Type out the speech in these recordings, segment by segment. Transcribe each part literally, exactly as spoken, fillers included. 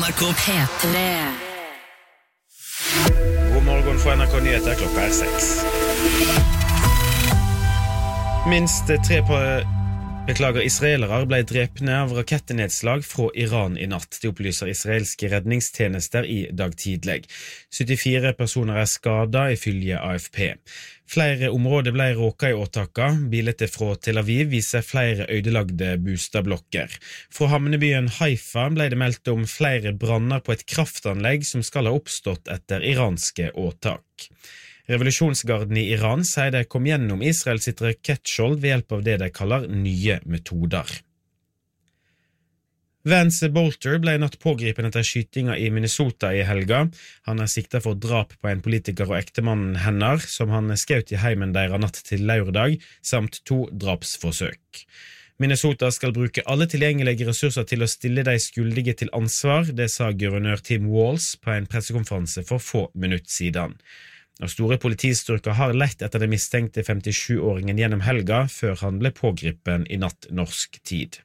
N R K P tre. God morgen for N R K Nyheter, klokka er seks. Minst tre på beklager israelere ble drepne av rakettenedslag fra Iran i natt. Det opplyser israelske redningstjenester i dag tidlig. syttifire personer er skadet ifølge A F P. Flere områder ble råket i åtaka. Bilder fra Tel Aviv viser flere ødelagte bostadblokker. Fra havnebyen Haifa ble det meldt om flere branner på et kraftanlegg som skal ha oppstått etter iranske åtak. Revolusjonsgarden i Iran sier de kom gjennom Israel sitt rakettskjold ved hjelp av det de kaller nye metoder. Vance Bolter ble natt pågripen etter skytinga i Minnesota i helga. Han er siktet for drap på en politiker og ektemannen hennar, som han skjøt i heimen deres natt til lørdag, samt to drapsforsøk. Minnesota skal bruke alle tilgjengelige ressurser til å stille de skyldige til ansvar, det sa guvernør Tim Walz på en pressekonferanse for få minutter siden. Og store politistyrker har lett etter den mistenkte femtisju-åringen gjennom helga, før han ble pågripen i natt norsk tid.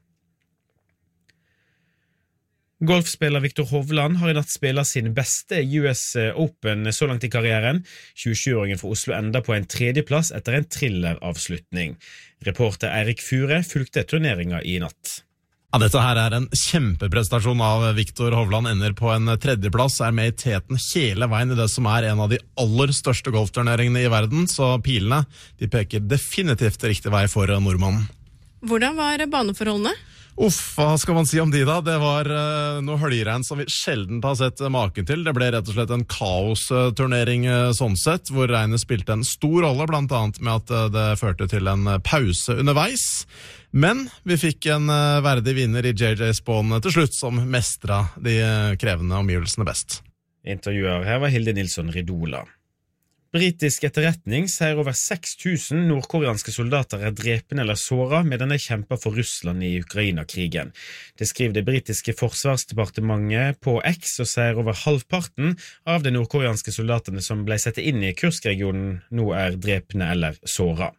Golfspiller Viktor Hovland har i natt spillet sin beste U S Open så langt i karrieren. tjuesju-åringen fra Oslo enda på en tredjeplass etter en thriller-avslutning. Reporter Eirik Fure fulgte turneringa i natt. Ja, dette her er en kjempeprestasjon av Viktor Hovland, ender på en tredjeplass, er med i teten hele veien i det som er en av de aller største golfturneringene i verden, så pilene de peker definitivt riktig vei for nordmannen. Hvordan var baneforholdene? Uff, hva skal man si om de da? Det var uh, noe høljregn som vi sjelden har sett maken til. Det ble rett og slett en kaosturnering uh, sånn sett, hvor regnet spilte en stor rolle, blant annet med at uh, det førte til en uh, pause underveis. Men vi fikk en uh, verdig vinner i J J Spawn til slutt, som mestret de uh, krevende omgivelsene best. Intervjuer her var Hilde Nilsson Ridola. Britisk etterretning sier over seks tusen nordkoreanske soldater er drepne eller såret medan de kjemper for Russland i Ukraina-krigen. Det skriver det britiske forsvarsdepartementet på X og sier over halvparten av de nordkoreanske soldatene som ble sett inn i Kursk-regionen nå er drepne eller såret.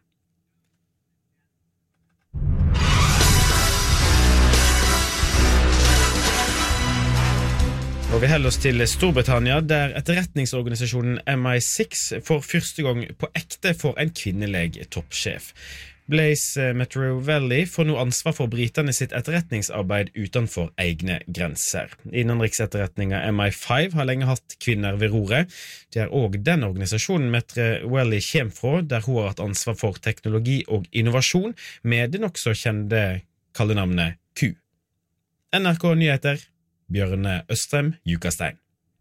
Og vi holder oss til Storbritannia, der etterretningsorganisasjonen M I seks for første gang på ekte får en kvinnelig toppsjef. Blaise Metrovelli får nå ansvar for britene sitt etterretningsarbeid utenfor egne grenser. Innenriksetterretninga M I fem har lenge hatt kvinner ved roret. Det er også den organisasjonen Metrovelli kommer fra, der hun har hatt ansvar for teknologi og innovasjon, med det nok så kjente kallenavnet Q. N R K Nyheter, Bjørne Østrem, Jukastein.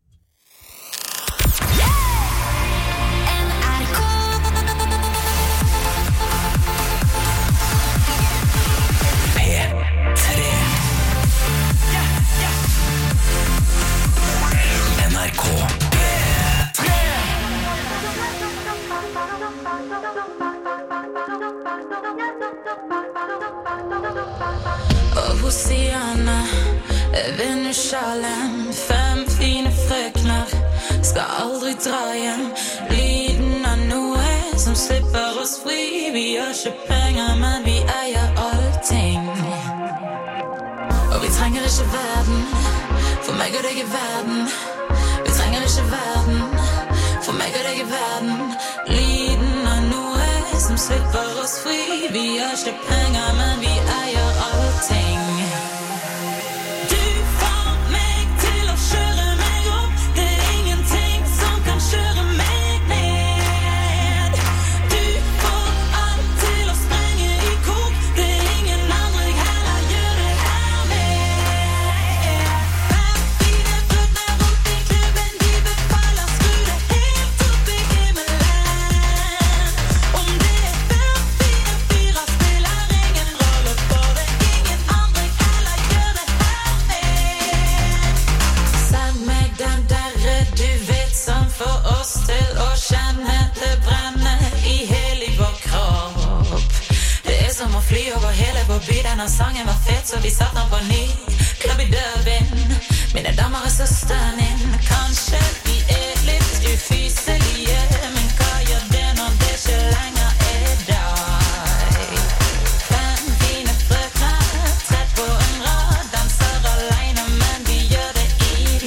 Hosianna, Venushalem, fem fine frøkner skal aldri dra hjem. Lyden av noe som slipper oss fri. Vi har ikke penger, men vi eier allting. Og vi trenger ikke verden, for meg og deg er verden. Vi trenger ikke verden, for meg og deg er verden. Lyden av noe som slipper oss fri. Vi har ikke penger, men vi eier allting. Denne sangen var fet, så vi satt den på ny. Klubb i døven, mine damer er søsteren din. Kanskje vi er litt ufyselige, men hva gjør det når det ikke lenger er deg? Fem fine frøkner, tett på en rad, danser alene, men de gjør det i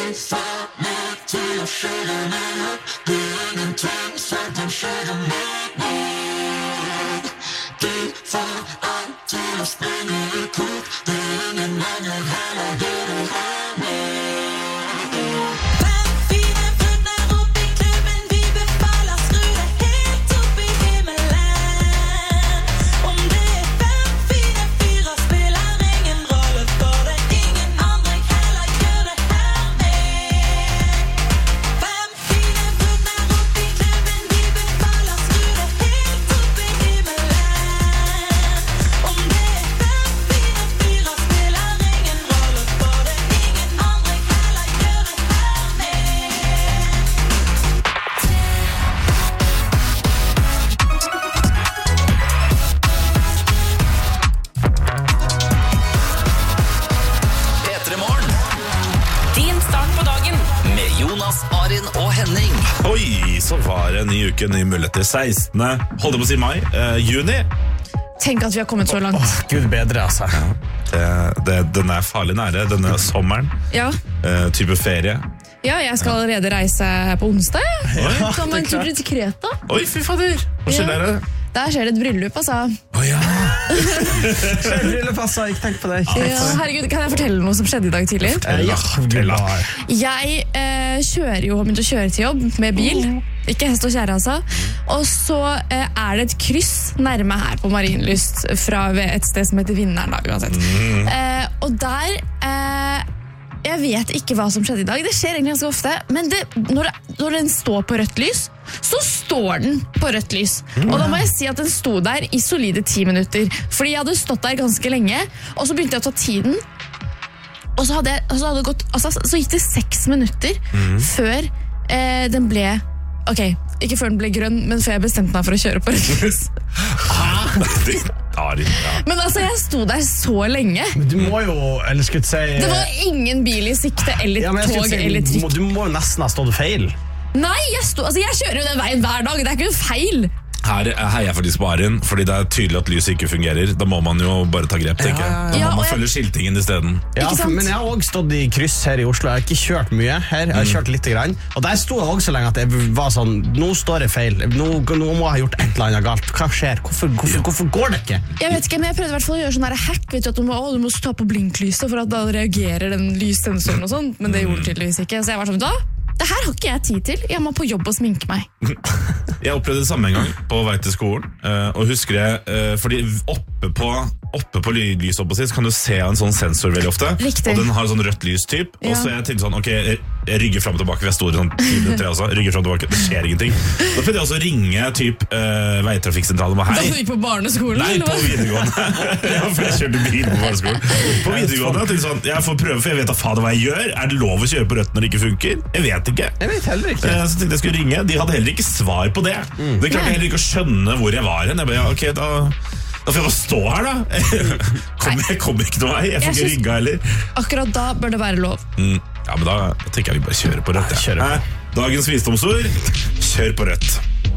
Ny uke, ny muligheter. sekstende Hold det på å si mai. Uh, juni. Tenk at vi har kommet så langt. Åh, Gud bedre, altså. Ja, det, det, den er farlig nære. Denne sommeren. Ja. Uh, type ferie. Ja, jeg skal allerede reise på onsdag. Ja, Kan man tur til Kreta? Oi, fy fader. Hva skjer Ja. der? Der skjer det et bryllup, altså. Å ja. Bryllup, altså. Ikke tenk på det. Ikke tenk Ja, på det. herregud, kan jeg fortelle noe som skjedde i dag tidlig? Eh, ja, Gud, bare. Jeg eh, kjører jo, har begynt å kjøre til jobb med bil. Ikke hest og kjære, altså. Og så eh, er det et kryss nærme her på Marienlyst fra ved et sted som heter Vinneren, da, uansett. Eh, og der eh, jeg vet ikke hva som skjedde i dag. Det skjer egentlig ganske ofte. Men det, når, det, når den står på rødt lys, så står den på rødt lys. Og da må jeg si at den sto der i solide ti minutter. Fordi jeg hadde stått der ganske lenge, og så begynte jeg å ta tiden. Og så, hadde jeg, og så, hadde det gått, altså, så gikk det seks minutter før eh, den ble... Ok, ikke før den ble grønn, men før jeg bestemte meg for å kjøre på rødt lys. Men altså, jeg sto der så lenge. Men du må jo, eller skulle jeg si... Det var ingen bil i sikte, eller Ja, men jeg tog, skulle si, eller du trikk. må- Du må jo nesten ha stått feil. Nei, jeg, sto, altså, jeg kjører jo den veien hver dag. Det er ikke en feil. Her heier jeg faktisk på Arin, fordi det er tydelig at lyset ikke fungerer. Da må man jo bare ta grep, tenker jeg. Da Ja, må og man jeg- følge skiltingen i stedet. Ja, Ikke sant? men jeg har også stått i kryss her i Oslo. Jeg har ikke kjørt mye her. Jeg har kjørt litt grann. Og der sto jeg også så lenge at jeg var sånn, nå står jeg feil. Nå, nå må jeg ha gjort et eller annet galt. Hva skjer? Hvorfor, hvorfor, hvorfor går det ikke? Jeg vet ikke, men jeg prøvde i hvert fall å gjøre sånn der hack. Vet du, at du må, å, du må ta på blinklyset for at da reagerer den lyssensoren og sånn. Men det gjorde tydeligvis ikke. Så jeg var sånn, da, det her har ikke jeg tid til. Jeg må på jobb og sminke meg. Jeg opplevde det samme en gang på vei til skolen, eh, og husker jeg, eh, fordi oppe på, oppe på ly- lyset oppe på sitt, så kan du se en sånn sensor veldig ofte, Riktig. og den har sånn rødt lystyp, og Ja. så jeg tenkte sånn, ok, jeg, jeg rygger frem og tilbake, for jeg stod i sånn ti minutter jeg også, rygger frem og tilbake, det skjer ingenting. Da prøvde jeg også å ringe typ eh, veitrafikksentralen og Da hei. du gikk på barneskolen? Nei, eller på hva? videregående. Ja, for jeg kjørte bil på barneskolen. På videregående, jeg tenkte sånn, jeg får prøve, for jeg vet da fader hva jeg gjør. Er det lov å kjøre på rødt når det ikke funker? Jeg vet ikke. Jeg vet heller ikke. Eh, Så tenkte jeg skulle ringe. De hadde heller ikke svar på det. Det klarte heller ikke å skjønne hvor jeg var hen. Jeg bare, ja, ok, da, da får jeg bare stå her, da. Kom, jeg kommer ikke noen vei. Jeg får Jeg ikke synes- rygga heller. Akkurat da bør det være lov. Mm. Ja, men da, da tenker jeg vi bare kjører på rødt. Ja, kjører på. Hæ? Dagens visdomsord, kjør på rødt.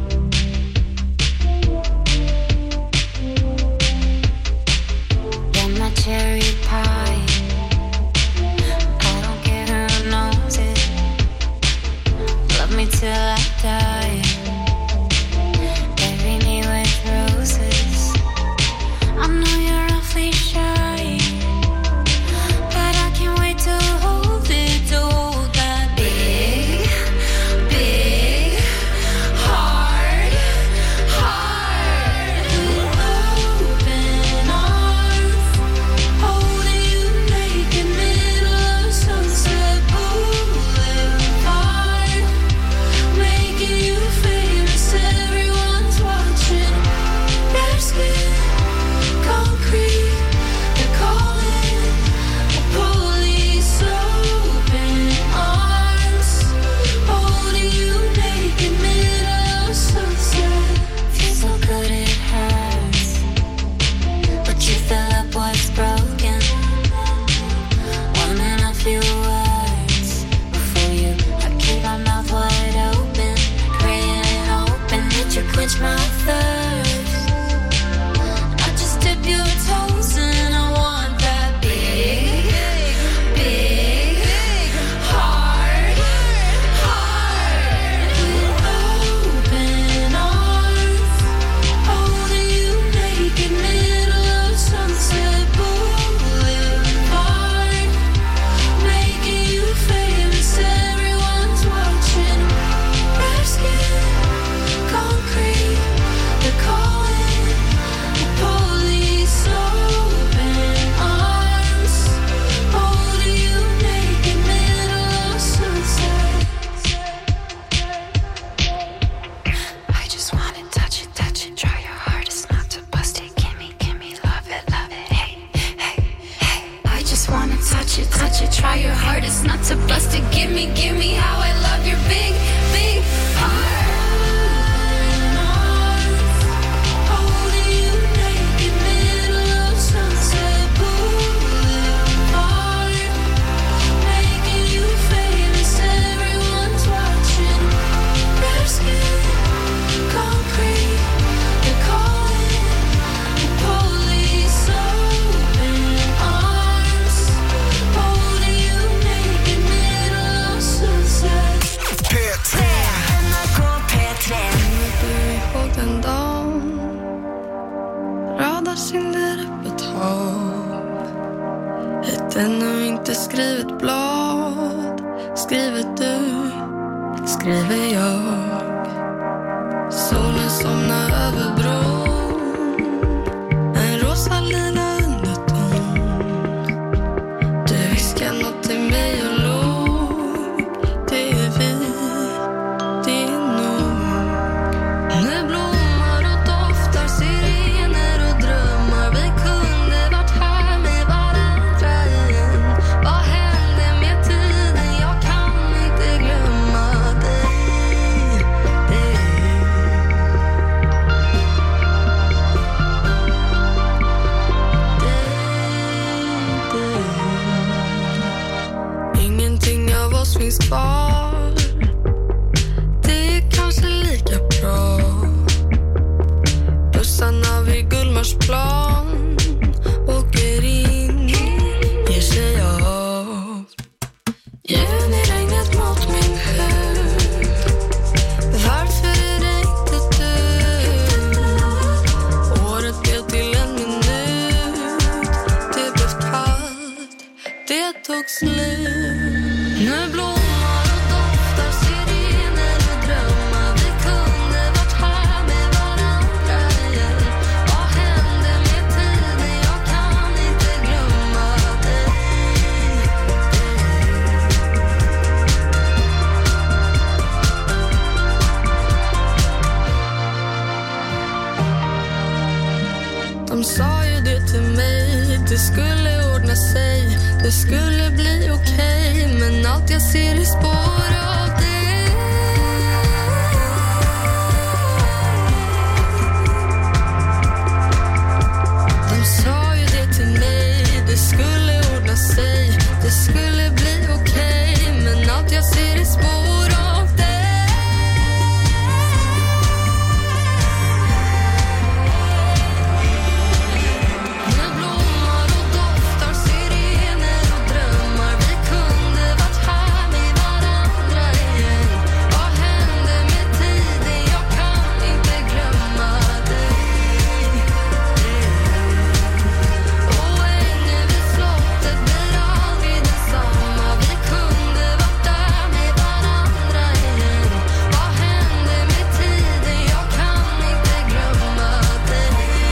You're my cherry pie. I don't care who knows it. Love me till I die. Bury me with roses. I know you're awfully shy, but I can't wait to hold it, to hold that big, big heart. Skriver du, skriver jag. Solen somnar över bron. En rosa lila underton. Du viskar något till mig och låg. Det är vi, det är nog. Nu blommar och doftar sirener och drömmar. Vi kunde varit här med varandra igen. Vad hände med tiden? Jag kan inte glömma dig. Ingenting av oss finns kvar. Det är kanske lika bra. Bussarna vid Gullmarsplan åker in, ger sig av. Juniregnet mot min hud. Varför är det inte du? Året blev till en minut. Det blev kallt, det tog slut. Nu blommar och doftar sirener och drömmar. Vi kunde varit här med varandra igen. Vad hände med tiden? Jag kan inte glömma dig. De sa ju det till mig. Det skulle ordna sig. Det skulle bli okej. Men allt jag ser är spår av det. De sa ju det till mig. Det skulle ordna sig. Det skulle bli okej. Men allt jag ser är spår av det. Nu blommar och doftar sirener och drömmar. Vi kunde varit här med varandra igen. Vad hände med tiden? Jag kan inte glömma dig. Och ängen vid slottet blir aldrig densamma. Vi kunde varit där med varandra igen. Vad hände med tiden? Jag kan inte glömma dig.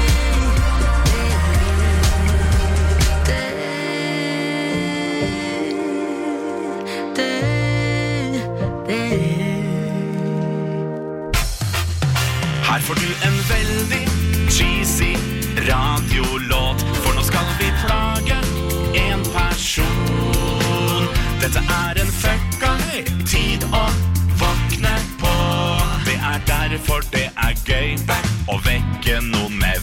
Her får du en veldig cheesy radiolåt. For nå skal vi plage en person. Dette er en fucka tid å våkne på. Det er derfor det er gøy å vekke noen med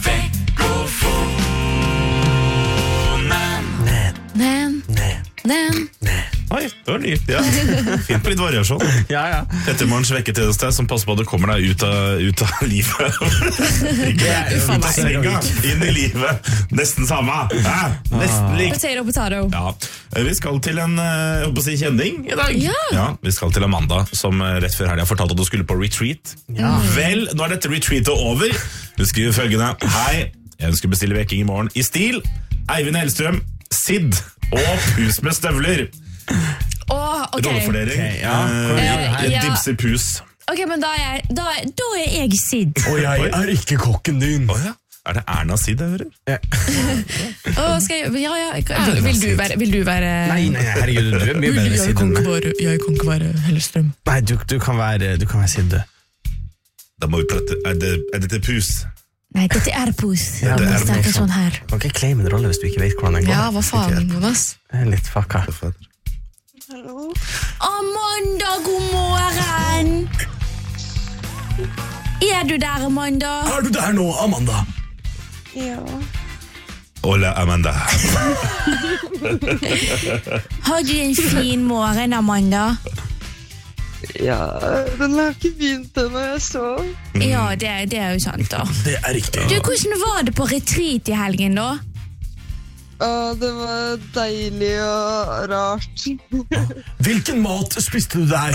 vekkofonen. Nem, nem. Oi, det var nytt, ja. Fint på litt variasjon. Ja, ja. Ettermorgens vekketjeneste som passer på at du kommer deg ut av, ut av livet. Ikke ut av senga, inn i livet. Nesten samme. Ja, nesten likt. Potato, potato. Ja, vi skal til en jeg håper å si, kjending i dag. Ja. Ja, vi skal til Amanda, som rett før helgen fortalte at du skulle på retreat. Ja. Vel, nå er dette retreatet over. Du skriver følgende: Hei, jeg ønsker å bestille vekking i morgen i stil. Eivind Hellstrøm, Sid og Pus med støvler. Åh, ok. Rollefordeling. Ok, ja. Eh, Eh, ja. Dibse Pus. Ok, men da er, da, da er jeg Sid. Og jeg er ikke kokken din. Åja, er det Erna Sid jeg hører? Åh, skal jeg, ja, ja, ja. Vil du være, vil du være Nei, nei, herregud, du er mye bedre jeg Sid kan enn ikke meg. være, jeg kan ikke være Hellstrøm. Nei, du, du kan være, du kan være Sid, du. Da må vi prate. Er det, er det til Pus? Nei, dette er pus. Ja, Jeg det må er snakke pus. sånn her. Du kan ikke claime en rolle hvis du ikke vet hvordan den går. Ja, hva faen, Jonas? Det er litt fucka. Amanda, god morgen! Er du der, Amanda? Er du der nå, Amanda? Hola, Amanda. Har du en fin morgen, Amanda? Ja, den har ikke begynt når jeg sov. Ja, det, det er jo sant da. Det er riktig. Du, hvordan var det på retreat i helgen da? Og det var deilig og rart. Hvilken mat spiste du der?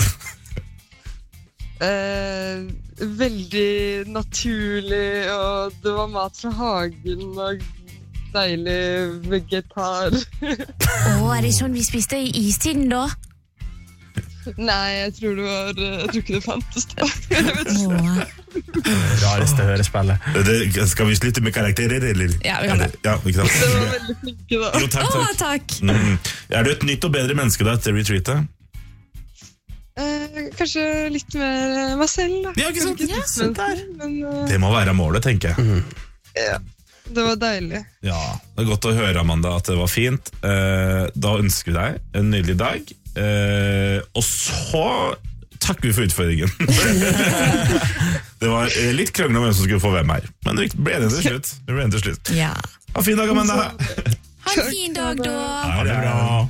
Eh, veldig naturlig, og det var mat fra hagen og deilig vegetar. Åh, er det sånn vi spiste i istiden da? Nei, jeg tror det var Jeg tror ikke det fantes da. Jeg vet ikke. Det rareste hørespillet. Det, skal vi slutte med karakterer, eller? Ja, vi kan det. Ja, ikke sant? Det var veldig flinke da. Jo, takk, Å, takk. takk. Mm. Er du et nytt og bedre menneske da etter retreatet? Eh, kanskje litt mer meg selv da. Ja, ikke sant? Kanskje litt menneske, men eh, Det må være målet, tenker jeg. ja, det var deilig. Ja, det er godt å høre, Amanda, at det var fint. Eh, da ønsker vi deg en nydelig dag. Eh, og så takker vi for utfordringen. Det var eh, litt krangel om hvem som skulle få hvem her. Men vi ble enige til slutt. Vi ble enige til slutt. Ja. Ha en fin dag, Amanda. Ha en fin dag da. Ha det bra.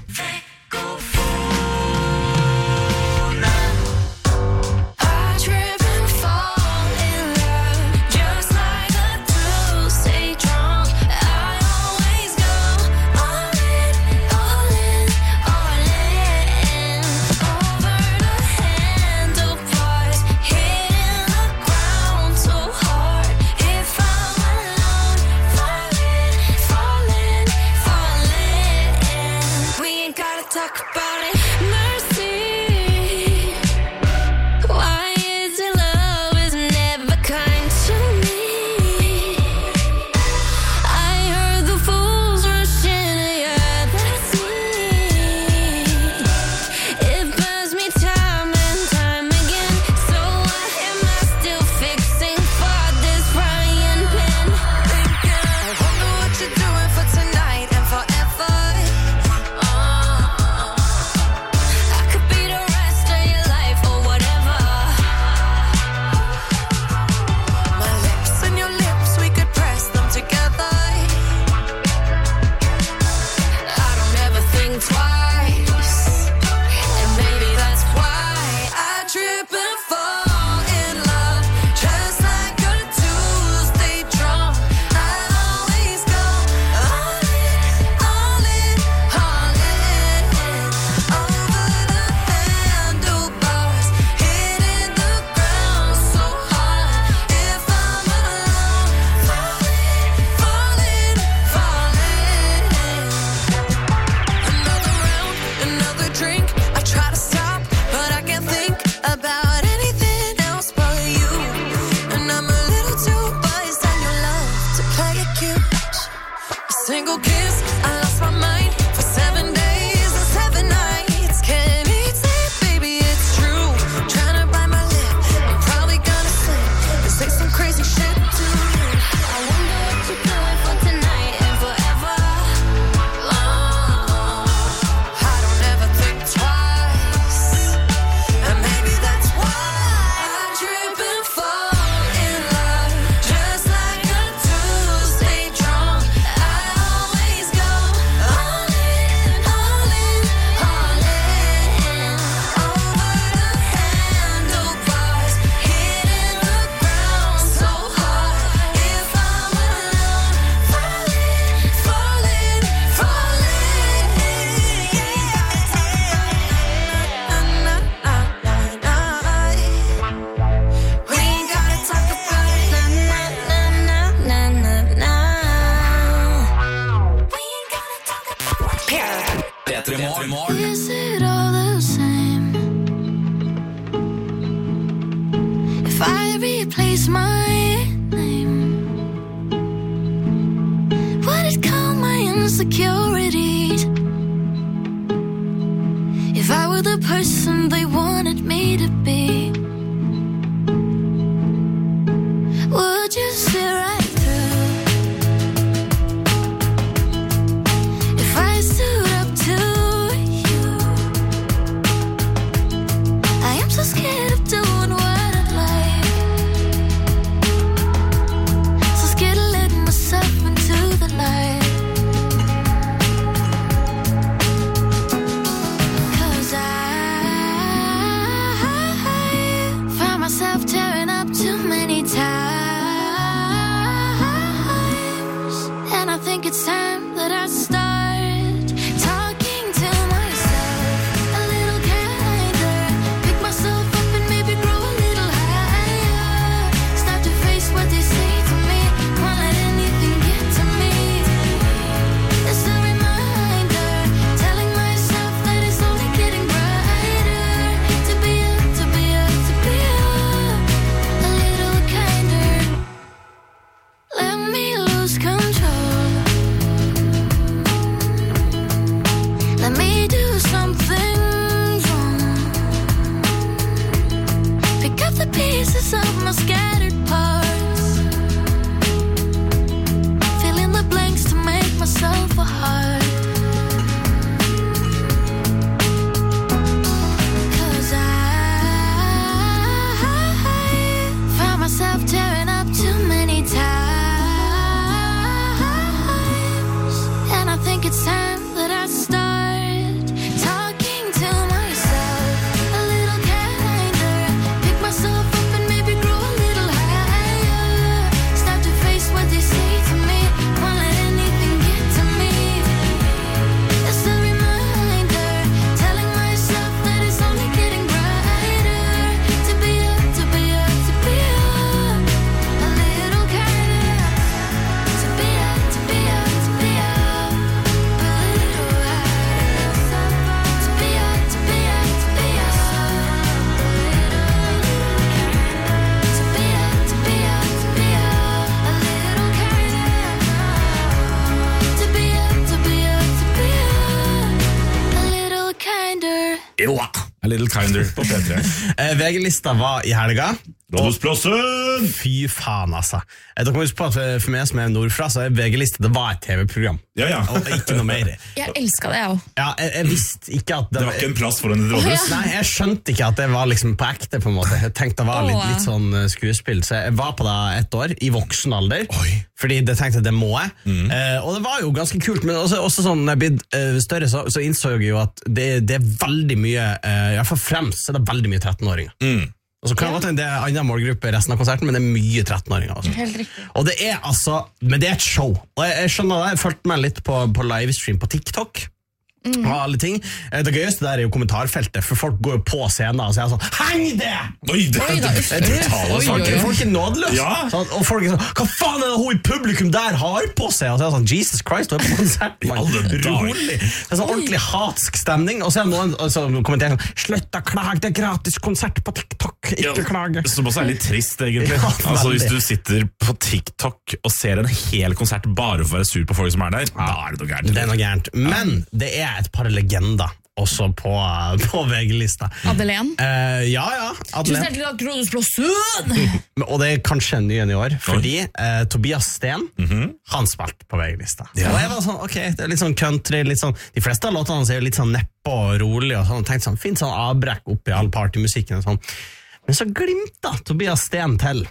Is it all the same if I replace my name? Would it calm my insecurities if I were the person they wanted me to be? Would you sit right through if I stood up to you? I am so scared of doing what I'd like, so scared of letting myself into the light. 'Cause I little kinder på P tre. Eh, V G-lista var i helga. Rådhusplassen! Fy faen, altså. Eh, Dere må huske på at for meg som er nordfra, så er V G-lista, det var et T V-program. Ja, ja. Og ikke noe mer. Jeg elska det, jeg òg. Ja, jeg, jeg visste ikke at det, Det var ikke en plass for en rådhus. Nei, jeg skjønte ikke at det var liksom på ekte, på en måte. Jeg tenkte det var litt, Åh. litt sånn eh, skuespill. Så jeg var på det ett år, i voksen alder. Oi. Fordi jeg tenkte det må jeg. Eh, og det var jo ganske kult, men også, også sånn, når jeg ble eh, større, så, så innså jeg jo at det, det er veldig mye, eh, i hvert fall fremst, så er det veldig mye trettenåringer. Mm. Og så kan det godt hende det er annen målgruppe i resten av konserten, men det er mye trettenåringer. Altså. Helt riktig. Og det er altså, men det er et show. Og jeg, jeg skjønner det, jeg følte meg litt på, på livestream på TikTok. Mm. Og alle ting. Eh, Det gøyeste der er jo kommentarfeltet, for folk går jo på scenen og sier sånn, heng det! Oi, det Oi, da, er uff. brutale Oi, saker. oi, oi. Folk er nådeløse. Ja. Sånn, og folk er sånn, hva faen er det hun i publikum der har på seg? Og så er det sånn, Jesus Christ, du er på konsert, I alle mann. dager. Rolig. Det er sånn ordentlig hatsk stemning. Og så er det noen som kommenterer sånn, slutt å klage, det er gratis konsert på TikTok, ikke Ja, klage. Som også er litt trist, egentlig. Ja, Altså, Hvis veldig. du sitter på TikTok og ser en hel konsert bare for å være sur på folk som er der, da er det noe gærent. Det er noe gærent. Men det er et par legender også på, på V G-lista. Adelén. Eh, ja, ja. Tusen Adeline. hjertelig takk, Rådhusplassen! Men- Og det er kanskje en ny en i år, fordi eh, Tobias Sten, han spilte på V G-lista. Ja. Og jeg var sånn, ok, det er litt sånn country, litt sånn, de fleste av låtene hans er jo litt sånn neppe og rolig, og sånn, og tenkte sånn, fint sånn avbrekk opp i all partymusikken og sånn. Men så glimta Tobias Sten til.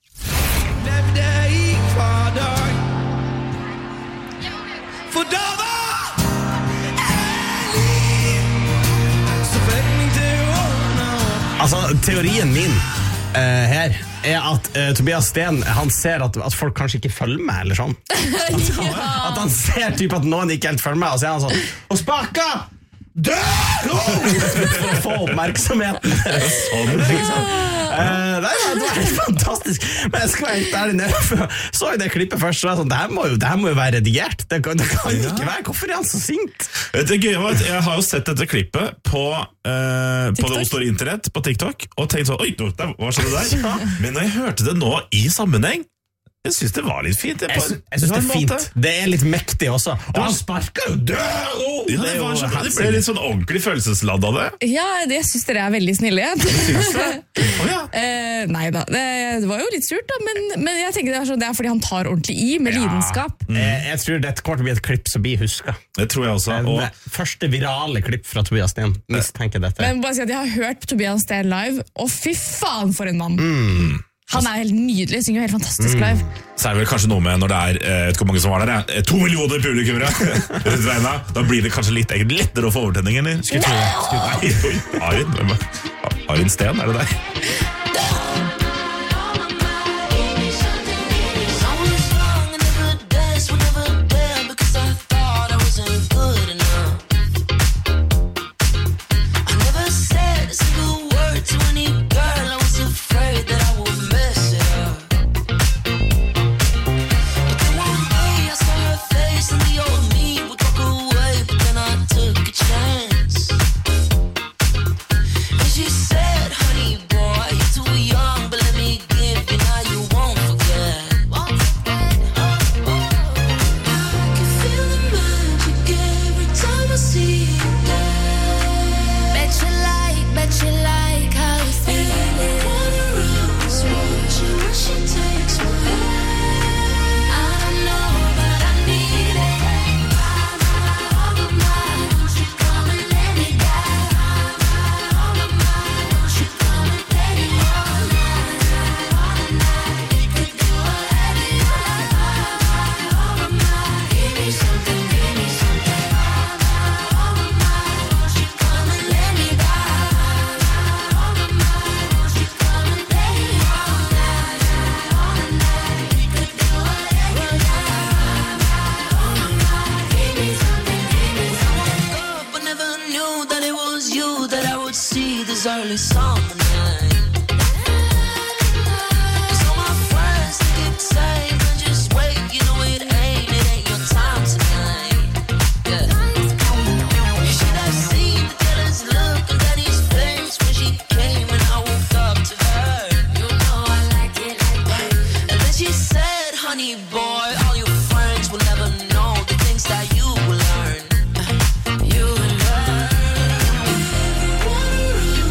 Altså, teorien min eh, her er at eh, Tobias Sten, han ser at, at folk kanskje ikke følger med, eller sånn. At han ser typ at noen ikke helt følger med, og så er han sånn, og spaka! Dør! For å få oppmerksomheten. Ikke sant? Eh, det, var, det var helt fantastisk. Men jeg skal være helt ærlig, når jeg så jeg det klippet først, så var jeg sånn, det her må jo, det her må jo være redigert. Det kan, det kan jo ikke være. Hvorfor er han så sint? Det gøye var at Jeg har jo sett dette klippet på, eh, på det store internett, på TikTok, og tenkt sånn, oi, der, hva skjedde der? Men når jeg hørte det nå i sammenheng, jeg synes det var litt fint. Jeg, Jeg, sy jeg synes det er fint. Det er litt mektig også. Og han sparker jo død! Ja, Det det, er jo var så, det helsike. ble litt sånn ordentlig følelsesladdet av det. Ja, det syns dere er veldig snille. Å ja. eh, nei da, det, det var jo litt surt, da, men, men jeg tenker det er, så, det er fordi han tar ordentlig i, med lidenskap. Eh, Jeg tror dette kommer til å bli et klipp som blir huska. Det tror jeg også. Og Første virale klipp fra Tobias Sten. Mistenker dette. Men bare si at jeg har hørt Tobias Steen live, og fy faen for en mann! Han er helt nydelig, synger jo helt fantastisk live. så er det vel kanskje noe med når det er eh, vet ikke hvor mange som var der, eh, to millioner publikummere rundt regna. Da blir det kanskje litt egentlig lettere å få overtenning, eller? Skulle tro det. Skulle- Nei, oi, Arin. Hvem er- Arin Steen, er det deg? Early summer night. Cause all my friends think it's safe and just wait, you know it ain't, it ain't your time tonight. Yeah. You should have seen the jealous look on Daddy's face when she came and I woke up to her. You know I like it like that. And then she said, honey boy, all your friends will never know the things that you will learn. You will learn.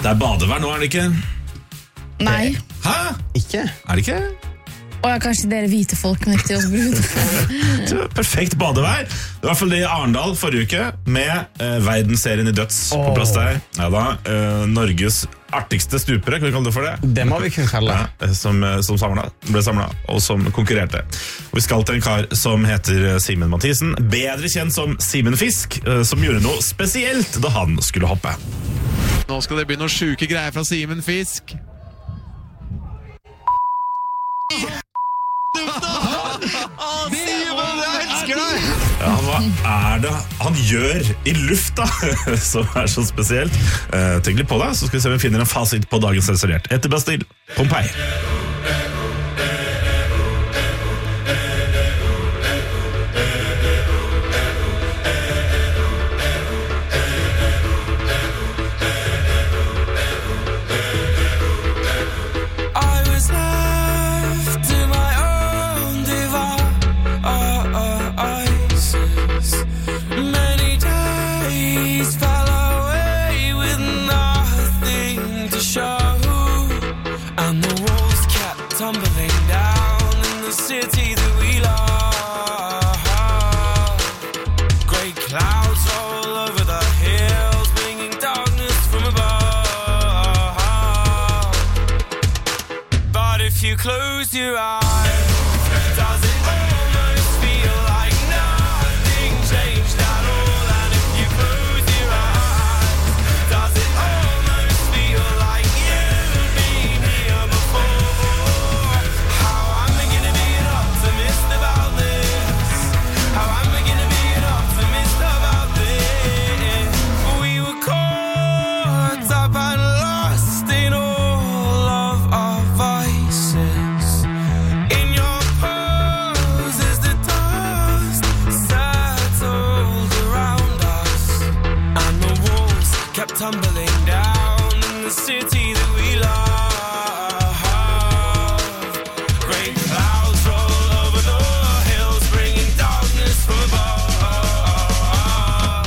Det er badevær nå, er det ikke? Nei. Hæ? Ikke? Er det ikke? Og kanskje dere hvite folk kan ikke til oss brud. Perfekt badevær. Det var i hvert fall det i Arendal forrige uke, med eh, verdensserien i døds oh. på plass der. Ja da, eh, Norges artigste stupere, kan vi kalle det for det? Det må vi kunne kalle det. Ja, som, som samlet, ble samlet, og som konkurrerte. Og vi skal til en kar som heter Simen Mathisen, bedre kjent som Simen Fisk, eh, som gjorde noe spesielt da han skulle hoppe. Nå skal det bli noen syke greier fra Simen Fisk. Ja, hva er det han gjør i lufta som er så spesielt? Eh, tenk litt på det, så skal vi se om vi finner en fasit på dagens sensurert. Etter Bastille, Pompeii. Close your eyes. Does it almost feel like nothing changed at all? And if you close your eyes, does it almost feel like you've been here before? How am I gonna be an optimist about this? How am I gonna be an optimist about this? We were caught up and lost in all of our vices. Tumbling down in the city that we love. Great clouds roll over the hills, bringing darkness from above.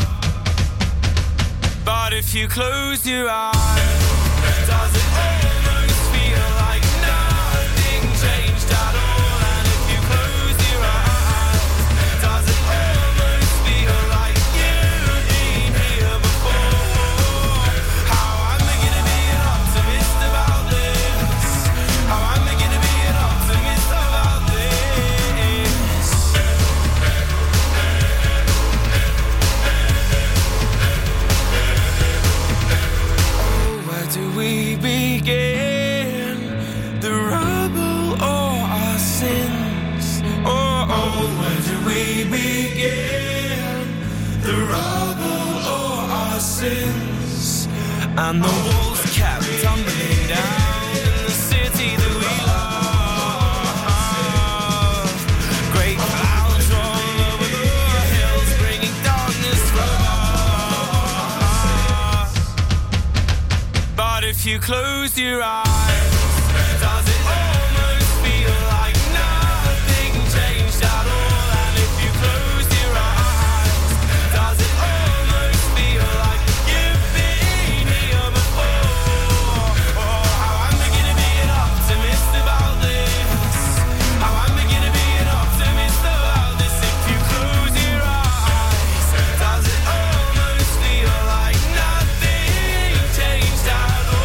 But if you close your eyes, does it almost feel like nothing changed at all? And if you close your eyes, does it almost feel like you've been here before? And the walls kept tumbling down in the city that we love. Great clouds roll over the hills, bringing darkness from above. But if you close your eyes, does it almost feel like nothing changed at all? And if you close your eyes, does it almost feel like you've been here before? Oh, how am I gonna be an optimist about this? How am I gonna be an optimist about this? If you close your eyes, does it almost feel like nothing changed at all?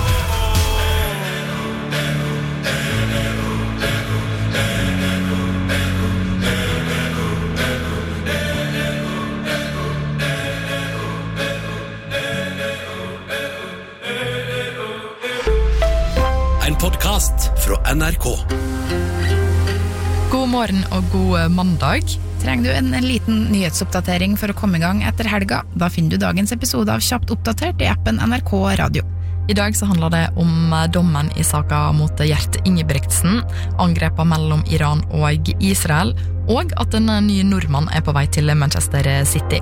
En podcast fra N R K. God morgen og god mandag. Trenger du en liten nyhetsoppdatering for å komme i gang etter helga? Da finner du dagens episode av Kjapt oppdatert i appen N R K Radio. I dag så handler det om dommen i saka mot Gjert Ingebrigtsen, angrepa mellom Iran og Israel, og at en ny nordmann er på vei til Manchester City.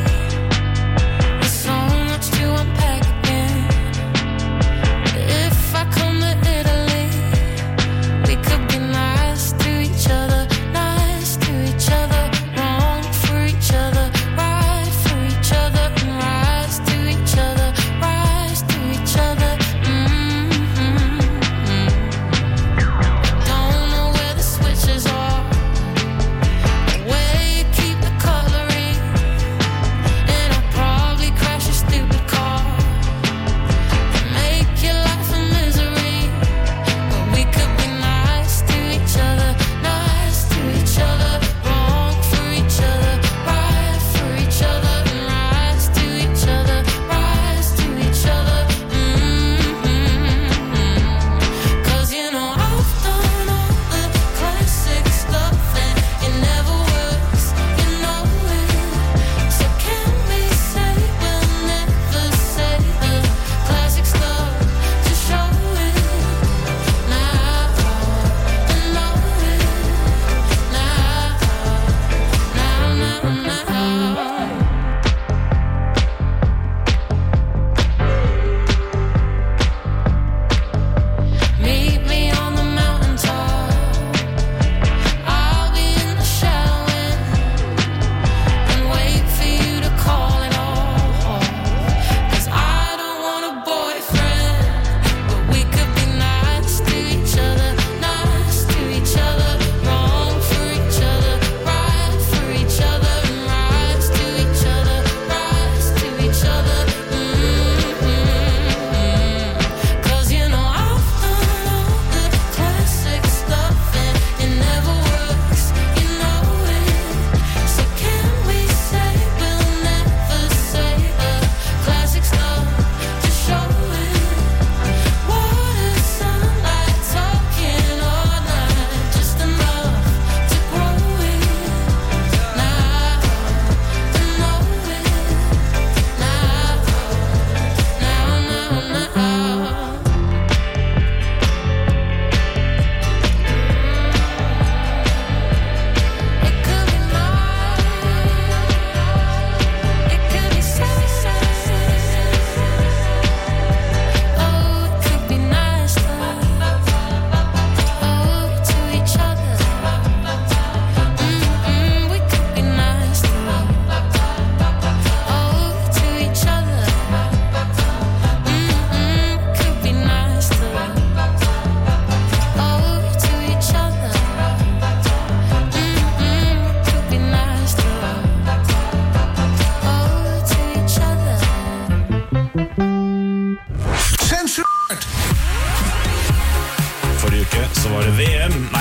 If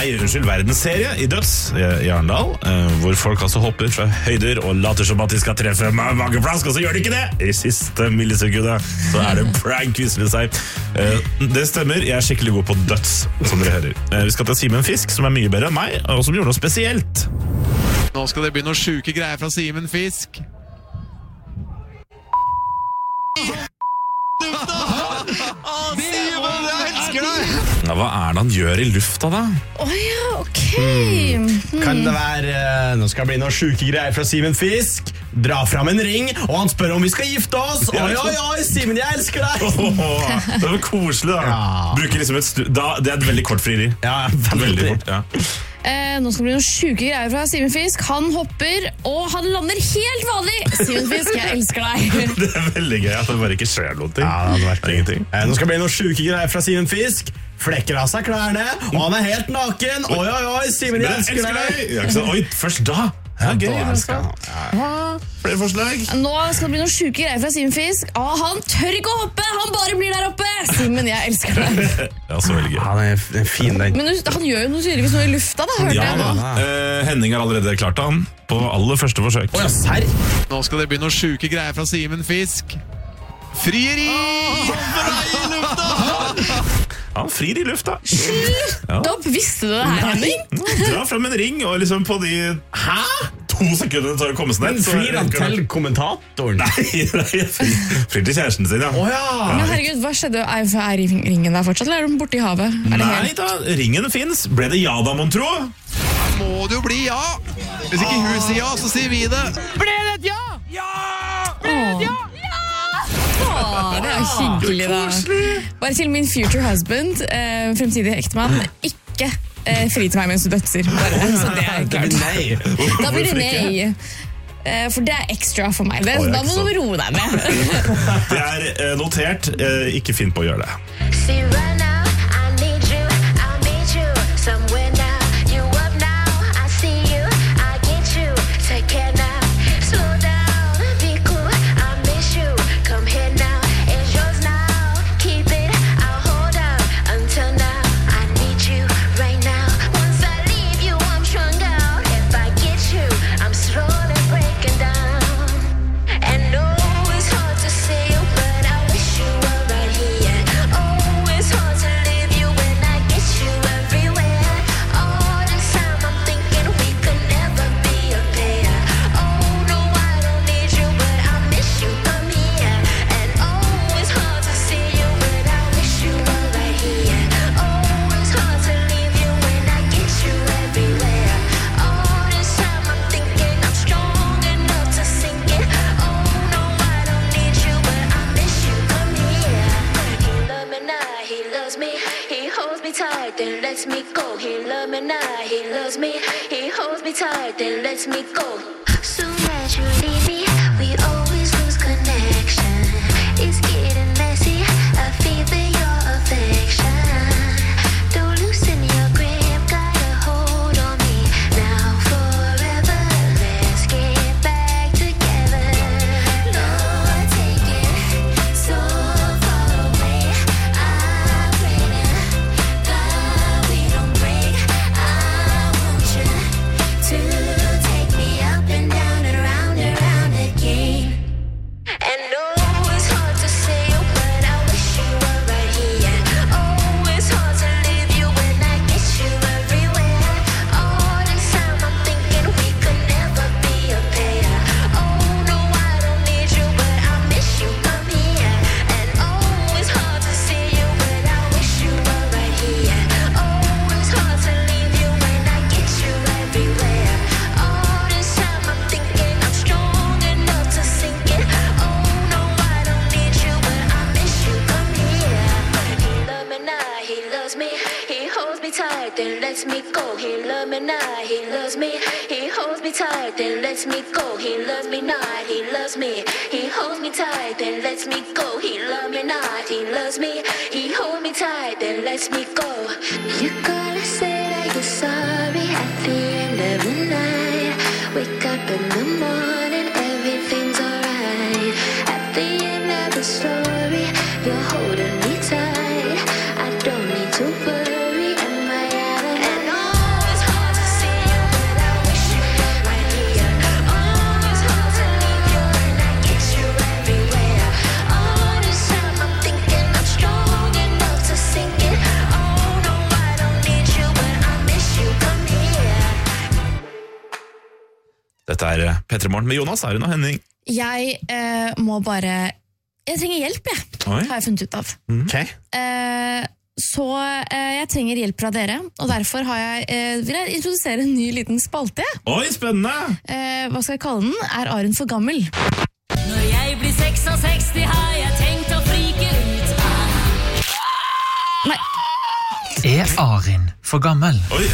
nei, unnskyld, verdensserie i døds i, i Arendal, eh, hvor folk altså hopper fra høyder og later som at de skal treffe mageplask, og så gjør de ikke det! I siste millisekundet så er det en prank, viser det seg. Eh, det stemmer, jeg er skikkelig god på døds, som dere hører. Eh, vi skal til Simen Fisk, som er mye bedre enn meg, og som gjorde noe spesielt. Nå skal det bli noen sjuke greier fra Simen Fisk. Ja, hva er det han gjør i lufta da? Åh oh, ja, ok. Mm. Kan det være uh, Nå skal det bli noen sjuke greier fra Simen Fisk. Dra fram en ring, og han spør om vi skal gifte oss. Oi, oi, oi, Simen, jeg elsker deg. Oh, det var koselig da. Ja. Bruker liksom et stu da, det er et veldig kort frieri. Ja, veldig, veldig kort, ja. Eh, nå skal det bli noen sjuke greier fra Simen Fisk. Han hopper, og han lander helt vanlig. Simen Fisk, jeg elsker deg. Det er veldig gøy at det bare ikke skjer noe ting. Ja, det hadde vært ingenting. Eh, nå skal det bli noen sjuke greier fra Simen Fisk. Flekker av seg klærne, og han er helt naken. Oi, oi, oi, Simen, jeg elsker deg. Ja, ikke sant? Oi, først da. Ja, gøy. Ja. Flere forslag. Nå skal det bli noen sjuke greier fra Simen Fisk. Å, han tør ikke å hoppe, han bare blir der oppe. Simen, jeg elsker deg. Ja, så veldig gøy. Han er en fin den. Men han gjør jo noe tydeligvis noe i lufta da, hørte Ja jeg da, nå. uh, Henning har allerede klart han på aller første forsøk. Å ja, serr? Nå skal det bli noen sjuke greier fra Simen Fisk. Frieri! Han frir i lufta. Ja. Da visste du det her, Henning? Dra frem en ring, og liksom på de Hæ? to sekunder tar å komme seg ned. Men frir han til kommentatoren? Nei, nei frir til kjæresten sin, ja. Å ja. Men herregud, hva skjedde? Er, er ringen der fortsatt, eller er den borte i havet? Er det Nei helt... da, ringen finnes. Ble det ja da, mon tro? Må det jo bli ja. Hvis ikke hun sier ja, så sier vi det. Ble det et ja? Ja! Ble det et ja? Åh, det er hyggelig da. Bare til min future husband, eh, fremtidig ektemann, ikke eh, fri til meg mens du dødser. Bare, så det er klart. Nei. Da blir det nei. Eh, for det er ekstra for meg. Det, Å, ja, da må ikke du roe deg med. Det er eh, notert. Eh, ikke finn på å gjøre det. See right now, I need you, I need you somewhere now. You up now, I see you, I get you. Take care now, slow down, be cool, I miss you. Come here now, it's yours now. Keep it, I'll hold out until now. I need you right now. Once I leave you, I'm strung out. If I get you, I'm slowly breaking down. And no, it's hard to say you, but I wish you were right here. Oh, it's hard to leave you when I get you everywhere. All this time I'm thinking we could never be a pair. Oh, no, I don't need you, but I miss you, come here. And oh, it's hard to see you, but I wish you were right here. Oh, it's hard to leave you when I get you everywhere. All this time I'm thinking I'm strong enough to sink it. Oh, no, I don't need you, but I miss you, come here. He love me now, he loves me. He holds me tight, then lets me go. He love me now, he loves me. He holds me tight, then lets me go. Soon as you leave me, we always lose connection. It's getting messy, I feel your affection. Don't loosen your grip, got a hold on me. Now forever, let's get back together. Lord, take it so far away. I pray to God we don't break. I want you to take me up and down and around and around again. And no, it's hard to say you, but I wish you were right here. Oh, it's hard to leave you when I get you everywhere. All this time I'm thinking we could never be a pair. Oh, no, I don't need you, but I miss you, come here. And oh, it's hard to see you, but I wish you were right here. Oh, it's hard to leave you when I get you everywhere. All this time I'm thinking I'm strong enough to sink it. Oh, no, I don't need you, but I miss you, come here. He love me now, he loves me. He holds me tight, then lets me go. He love me now, he loves me. He holds me tight, then lets me go. He loves me not, he loves me. He holds me tight, then lets me go. He love me not, he loves me. He holds me tight, then lets me go. You gotta say that you're sorry at the end of the night. Wake up in the morning, everything's alright. At the end of the story, you're holding me tight. I don't need to worry, am I out of and all er P tre Morgen med Jonas, Arin og Henning. Jeg eh, må bare Jeg trenger hjelp, jeg, Oi. har jeg funnet ut av. Ok. Eh, så eh, jeg trenger hjelp fra dere, og derfor har jeg, eh, vil jeg introdusere en ny liten spalte. Oi, spennende! Eh, hva skal jeg kalle den? Er Arin for gammel? Når jeg blir sekstiseks, har jeg tenkt å frike ut. Nei. Er Arin for gammel? Oi,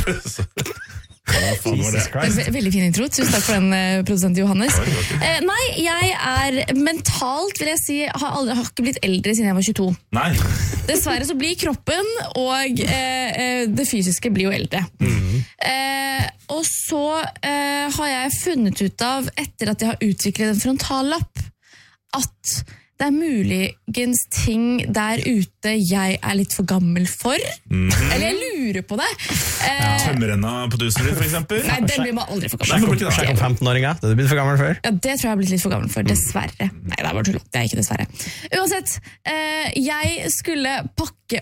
hva faen var det? Ve- Veldig fin intro. Tusen takk for den, eh, produsent Johannes. Eh, nei, jeg er mentalt, vil jeg si, har, aldri, har ikke blitt eldre siden jeg var tjueto. Nei. Dessverre så blir kroppen og eh, eh, det fysiske blir jo eldre. Eh, og så eh, har jeg funnet ut av, etter at jeg har utviklet en frontallapp, at det er muligens ting der ute jeg er litt for gammel for. Eller jeg lurer på det. Eh, Tømmerrenna på Tusenfryd, for eksempel. Nei, den blir man aldri for Nei, gammel men for. ikke da. Sjekk om femten-åringer. Det har du blitt for gammel før. Ja, det tror jeg jeg har blitt litt for gammel for, dessverre. Nei, det er bare tull. Det er ikke dessverre. Uansett, eh, jeg skulle pakke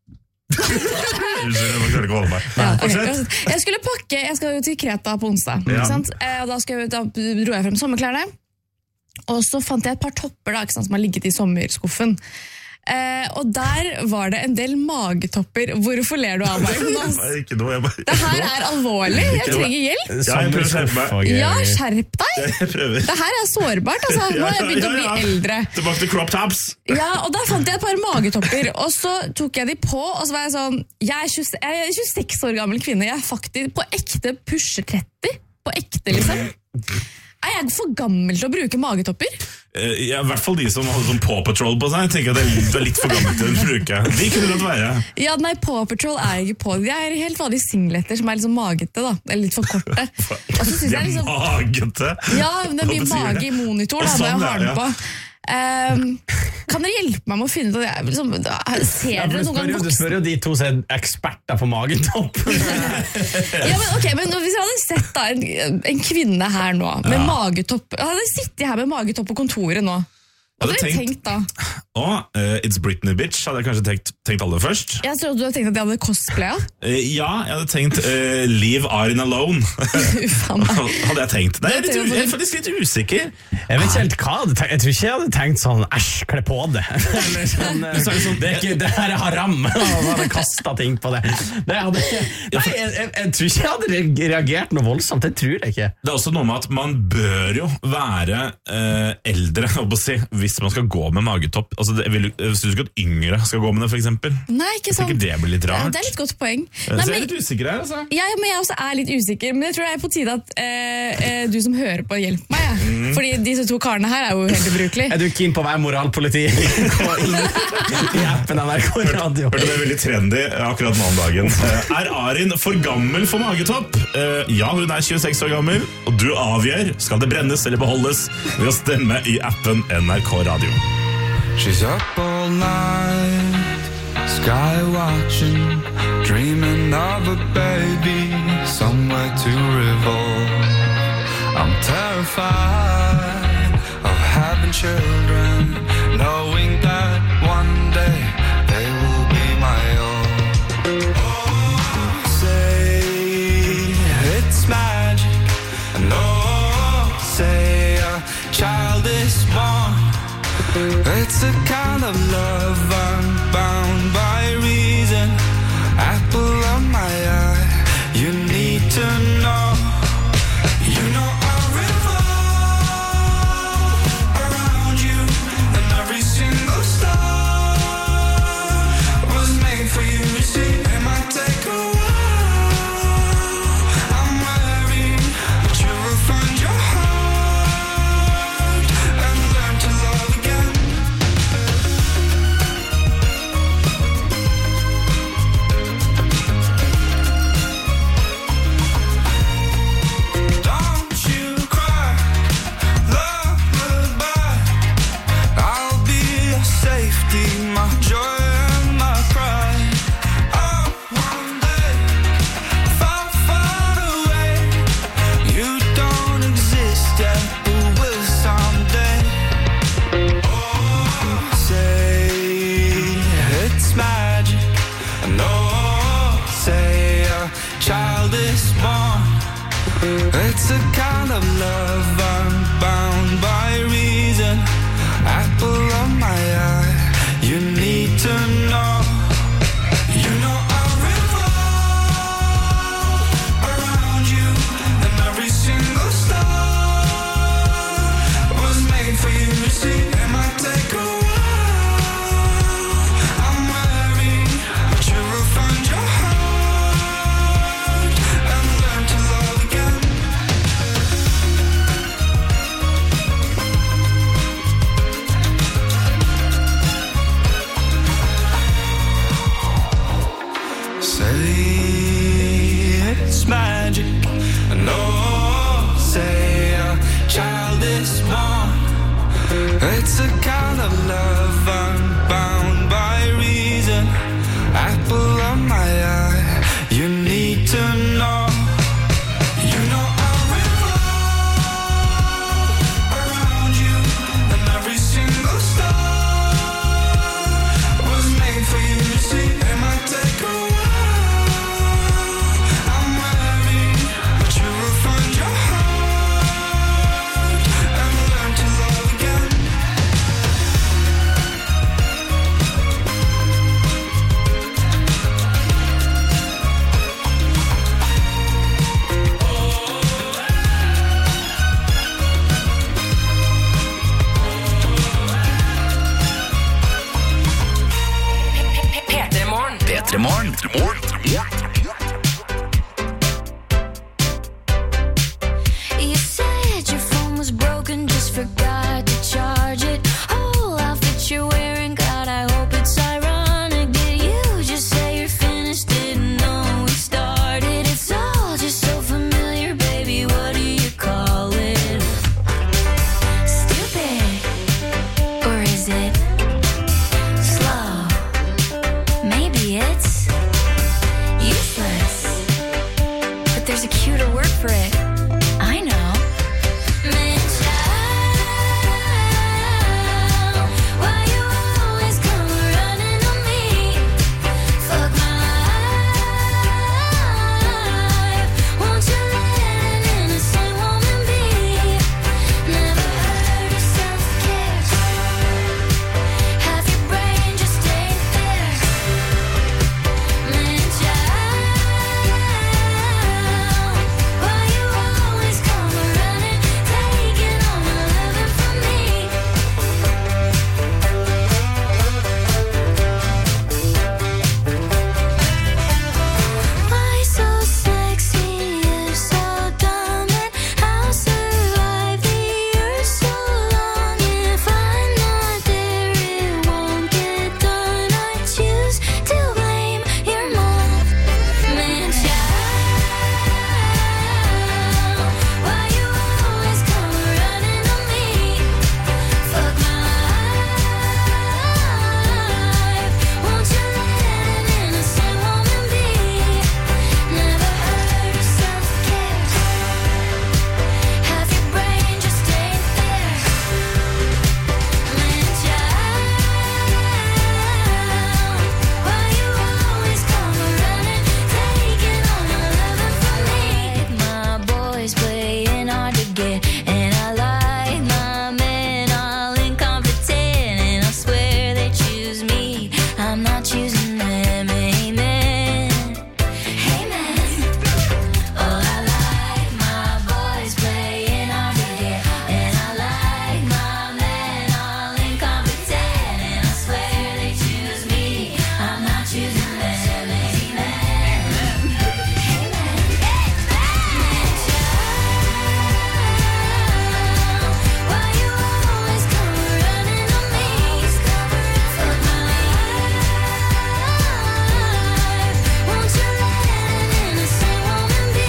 Unnskyld, jeg klarer ikke å holde meg. Ja, ok. Fortsett. Jeg skulle pakke, jeg skal jo til Kreta på onsdag, Ja. ikke sant? Eh, og da, skal jeg, da dro jeg frem sommerklærne, og så fant jeg et par topper da, ikke sant, som har ligget i sommerskuffen. Eh, og der var det en del magetopper. Hvorfor ler du av meg, Jonas? Nei, ikke noe, jeg bare... Det her er alvorlig, jeg trenger hjelp. Ja, jeg prøver å skjerpe meg. Ja, skjerp deg! Jeg prøver. Det her er sårbart, altså. Nå har jeg begynt å bli eldre. Tilbake til crop tops. Ja, og da fant jeg et par magetopper, og så tok jeg de på, og så var jeg sånn, jeg er, tjue, jeg er tjueseks år gammel kvinne, jeg er faktisk på ekte pusher tretti, på ekte liksom. Er jeg for gammel til å bruke magetopper? Eh, ja, I hvert fall de som hadde sånn Paw Patrol på seg. Jeg tenker at det er litt for gammelt til å bruke. De kunne det være. Ja, nei, Paw Patrol er jeg ikke på. De er helt vanlige singleter som er liksom magete da, eller litt for korte. Og så synes De jeg er liksom... magete. Ja, men det er mye mage i monitor da, Og sånn, når jeg har den ja, ja. på. Um, kan dere hjelpe meg med å finne ut av det? Liksom, ser Ja, dere du, noen spør gang jo, du voksen? spør jo de to som er eksperter på magetopp. Ja, men, ok, men hvis jeg hadde sett da, en, en kvinne her nå med Ja. magetopp, jeg hadde sittet her med magetopp på kontoret nå. Hva Hadde hadde dere tenkt- tenkt da? Å, eh, It's Britney Bitch hadde jeg kanskje tenkt, tenkt aller først. Jeg trodde du hadde tenkt at jeg hadde cosplaya. Eh, ja, jeg hadde tenkt eh, Leave Arin Alone. hadde jeg tenkt. Nei, jeg er, litt, u- jeg er faktisk litt usikker. Jeg vet ikke helt hva jeg hadde tenkt. Jeg tror ikke jeg hadde tenkt sånn, æsj, kle på det. Eller sånn, eh, det, er ikke, det her er haram. Og så hadde jeg kastet ting på det. det hadde, nei, jeg, jeg, jeg tror ikke jeg hadde re- reagert noe voldsomt. Det tror jeg ikke. Det er også noe med at man bør jo være eh, eldre, holdt på å si, hvis man skal gå med magetopp. Altså, det, vil, hvis du skal at yngre skal gå med det, for eksempel. Nei, ikke Jeg sant. tenker det blir litt Ja, rart. det er litt godt poeng. Så Nei, jeg er men, litt usikker her, altså. ja, men jeg også er litt usikker, men jeg tror det er på tide at eh, eh, du som hører på hjelper meg. Ja. Mm. Fordi disse to karene her er jo helt ubrukelige. Er du keen på å være moralpoliti? Gå inn i appen N R K Radio. Hørte det er veldig trendy akkurat nå om dagen. Eh, Er Arin for gammel for magetopp? Eh, Ja, hun er tjueseks år gammel, og du avgjør, skal det brennes eller beholdes, ved å stemme i appen N R K Radio. She's up all night, sky watching, dreaming of a baby, somewhere to revolve. I'm terrified of having children, knowing that one day they will be my own. Oh, say it's magic, and oh, say a child is born. It's a kind of love I'm bound by reason. Apple of my eye, you need to know. You know I revolve around you, and every single star was made for you. See, it might take a while, I'm worried, but you will find your heart and learn to love again. Don't you cry, lullaby. I'll be your safety, my joy and my pride. Oh, one day, far, far away, you don't exist yet, but will someday. Oh, say it's magic, and oh, say a child is born. It's a kind of love You said your phone was broken, just forgot to charge it. Whole outfit you're wearing, God, I hope it's ironic. Did you just say you're finished? Didn't know we started. It's all just so familiar, baby. What do you call it? Stupid, or is it slow? Maybe it's useless, but there's a cuter word for it. I know. Man, child, why you always come running on me? Fuck my life. Won't you let an innocent woman be? Never heard of self-care. Half your brain just ain't there. Man, child, why you always come running, taking all my loving from me? Why so sexy if so dumb? And I'll survive the earth so long. If I'm not there, it won't get done. I choose to blame your mom. Man, child, why you always come running on me? Fuck my life. Won't you let an innocent woman be? Never heard of self-care. Half your brain just ain't there. Man, child, why you always come running, taking all my loving from me? My boys playing hard to get, and I like my men all incompetent, and I swear they choose me, I'm not choosing them. Amen. Amen. Oh, I like my boys playing hard to get, and I like my men all incompetent, and I swear they choose me, I'm not choosing them. Amen. Why you always come running on me? Fuck my life. Won't you let an innocent woman be?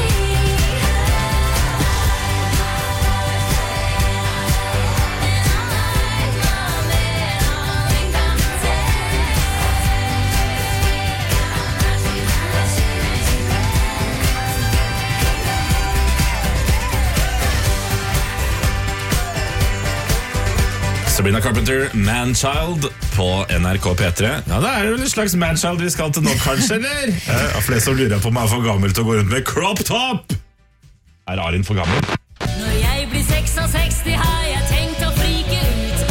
Sabrina Carpenter, Manchild på N R K P tre. Ja, det er jo en slags Manchild vi skal til nå, kanskje, eller? Eh, og flere som lurer på om jeg er for gammel til å gå rundt med crop top. Er Arin for gammel? Når jeg blir sekstiseks, har jeg tenkt å frike ut.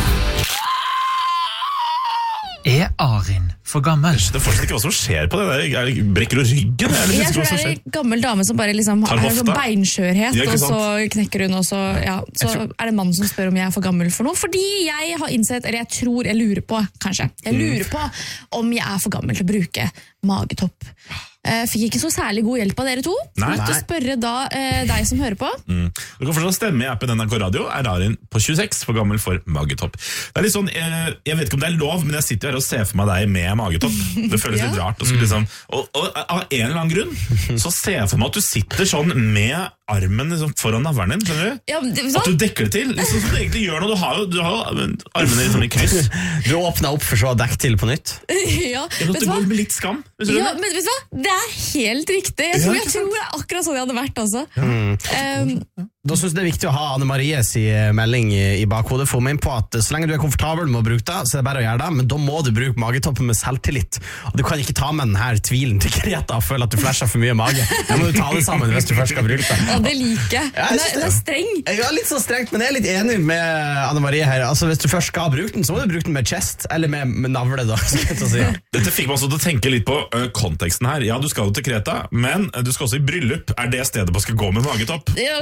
Er Arin for gammel? Det er fortsatt ikke hva som skjer på det der. Jeg brekker du ryggen? Jeg, Jeg tror det er en gammel dame som bare liksom Tar har en sånn hofta. beinskjørhet, Ja, ikke og så sant? knekker hun, og så, ja, så er det en mann som spør om jeg er for gammel for noe. Fordi jeg har innsett, eller jeg tror, jeg lurer på, kanskje, jeg lurer på om jeg er for gammel til å bruke magetopp. Eh, Fikk ikke så særlig god hjelp av dere to. Så Nei. måtte Nei. spørre da eh, deg som hører på. Mm. Du kan fortsatt stemme i appen N R K Radio. Er Arin på tjueseks for gammel for magetopp? Det er litt sånn, eh, jeg vet ikke om det er lov, men jeg sitter jo her og ser for meg deg med magetopp. Det føles Ja. litt rart. Og, skulle liksom, og, og av en eller annen grunn så ser jeg for meg at du sitter sånn med armen liksom foran navlen din, skjønner du? Ja, det, At du dekker det til, liksom som du egentlig gjør noe. Du har jo, du har jo armene litt sånn i kryss. Du åpner opp for så å dekke til på nytt. ja, Jeg vet måtte du hva? gå med litt skam. Hvis du Ja, skjønner. men vet du hva? Det er helt riktig. Jeg Ja, tror, ikke jeg tror det er akkurat sånn jeg hadde vært også. Mm. Um, Da synes jeg det er viktig å ha Anne Marie si melding i, i bakhodet. Få meg inn på at så lenge du er komfortabel med å bruke det, så er det bare å gjøre det, men da må du bruke magetoppen med selvtillit. Og du kan ikke ta med denne tvilen til Greta og føle at du flasher for mye mage. Da må du ta det sammen hvis du først skal bruke det. og det liker jeg. Ja, jeg Det synes er, det er streng. Jeg er litt så strengt, men jeg er litt enig med Anne Marie her. Altså, hvis du først skal bruke den, så må du bruke den med chest, eller med, med navle, da. Skal jeg til å si. Dette fikk meg også til å tenke litt på ø, konteksten her. Ja, du skal jo til Kreta, men ø, du skal også i bryllup. Er det stedet man skal gå med magetopp? Ja, det er akkurat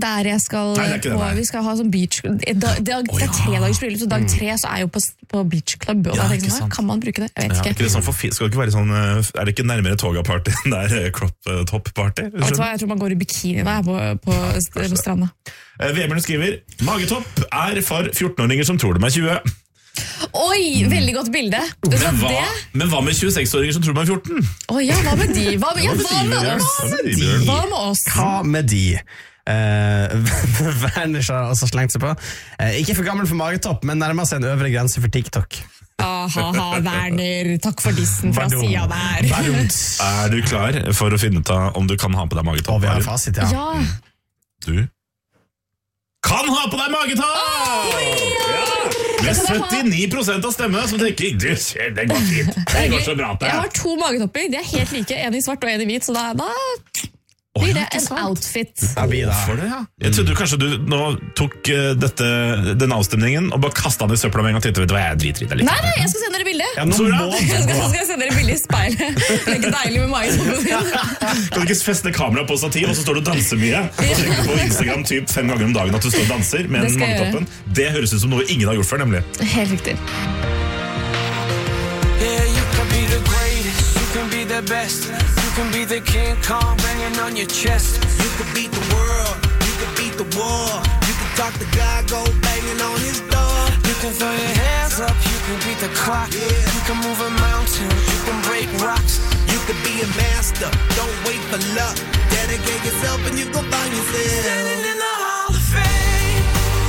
der jeg skal Nei, det er ikke det, på, nei. vi skal ha sånn beach det, det, det er tre dagers bryllup, så dag tre så er jeg jo på, på beach club, og Ja, da tenker ikke jeg sånn, sant. kan man bruke det? Jeg vet Ja, ikke. ikke det sånn for fi- skal det ikke være sånn, eh, er det ikke nærmere toga-party enn det er crop eh, top-party? Vet du hva, jeg tror man går i bikini da, på, på, på stranda. Eh, Vebjørn skriver, magetopp er for fjorten-åringer som tror de er tjue. Oi, veldig godt bilde. Vet du hva Men hva, det? men hva med tjueseks-åringer som tror de er fjorten? Å ja, hva med de? Hva med, ja, hva med Bjørn? oss? Hva med de, Bjørn? Hva med oss? Hva med de? Uh, Werner har også slengt seg på. Eh, ikke for gammel for magetopp, men nærmer seg en øvre grense for TikTok. Aha, Werner, takk for dissen fra Pardon. siden der. Er du klar for å finne ut av om du kan ha på deg magetopp? Og vi har Arin? fasit, ja. Ja. Du kan ha på deg magetopp! Ja! Med syttini prosent av stemmene som tenker du, det går fint. Det går så bra til. Jeg har to magetopper, de er helt like, en i svart og en i hvit, så da, da blir det en outfit. Da blir det. For det, ja. Jeg trodde kanskje du nå tok eh, dette, den avstemningen og bare kastet den i søpla med en gang til. Vet du hva, jeg driter i det litt. Nei, nei, jeg skal sende dere bilde. Ja, nå Så bra. må Jeg det skal, gå. skal jeg sende dere bilde i speilet. Det er ikke deilig med magetoppen din. Kan du ikke feste kamera på stativ, og så står du og danser mye? Og så legger du på Instagram typ fem ganger om dagen at du står og danser med Det den skal jeg magetoppen. Det høres ut som noe ingen har gjort før, nemlig. Helt riktig. Yeah, you can be the greatest, you can be the best, you can be the King Kong banging on your chest. You could beat the world, you could beat the war. You could talk to God, go banging on his door. You can throw your hands up, you can beat the clock. You can move a mountain, you can break rocks. You could be a master, don't wait for luck. Dedicate yourself and you go find yourself. Standing in the Hall of Fame,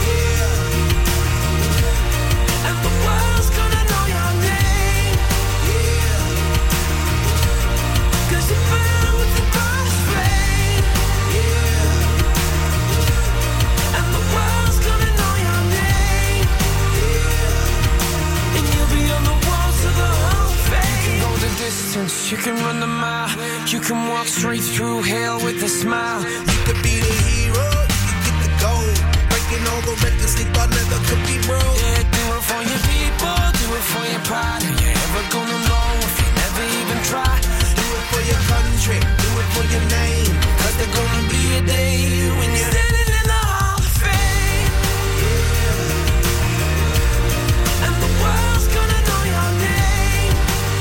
and the world's gonna know your name. Cause you burn with the best flame, and the world's gonna know your name. And you'll be on the walls of the Hall of Fame. You can go the distance, you can run the mile, you can walk straight through hell with a smile. You could be the hero, you could get the gold. Breaking all the records they thought never could be broke. Yeah, do it for your people, do it for your pride. Are you ever gonna know if you never even try? Do it for your country, do it for your name. Cause there's gonna be a day when you're Standing in the Hall of Fame, and the world's gonna know your name.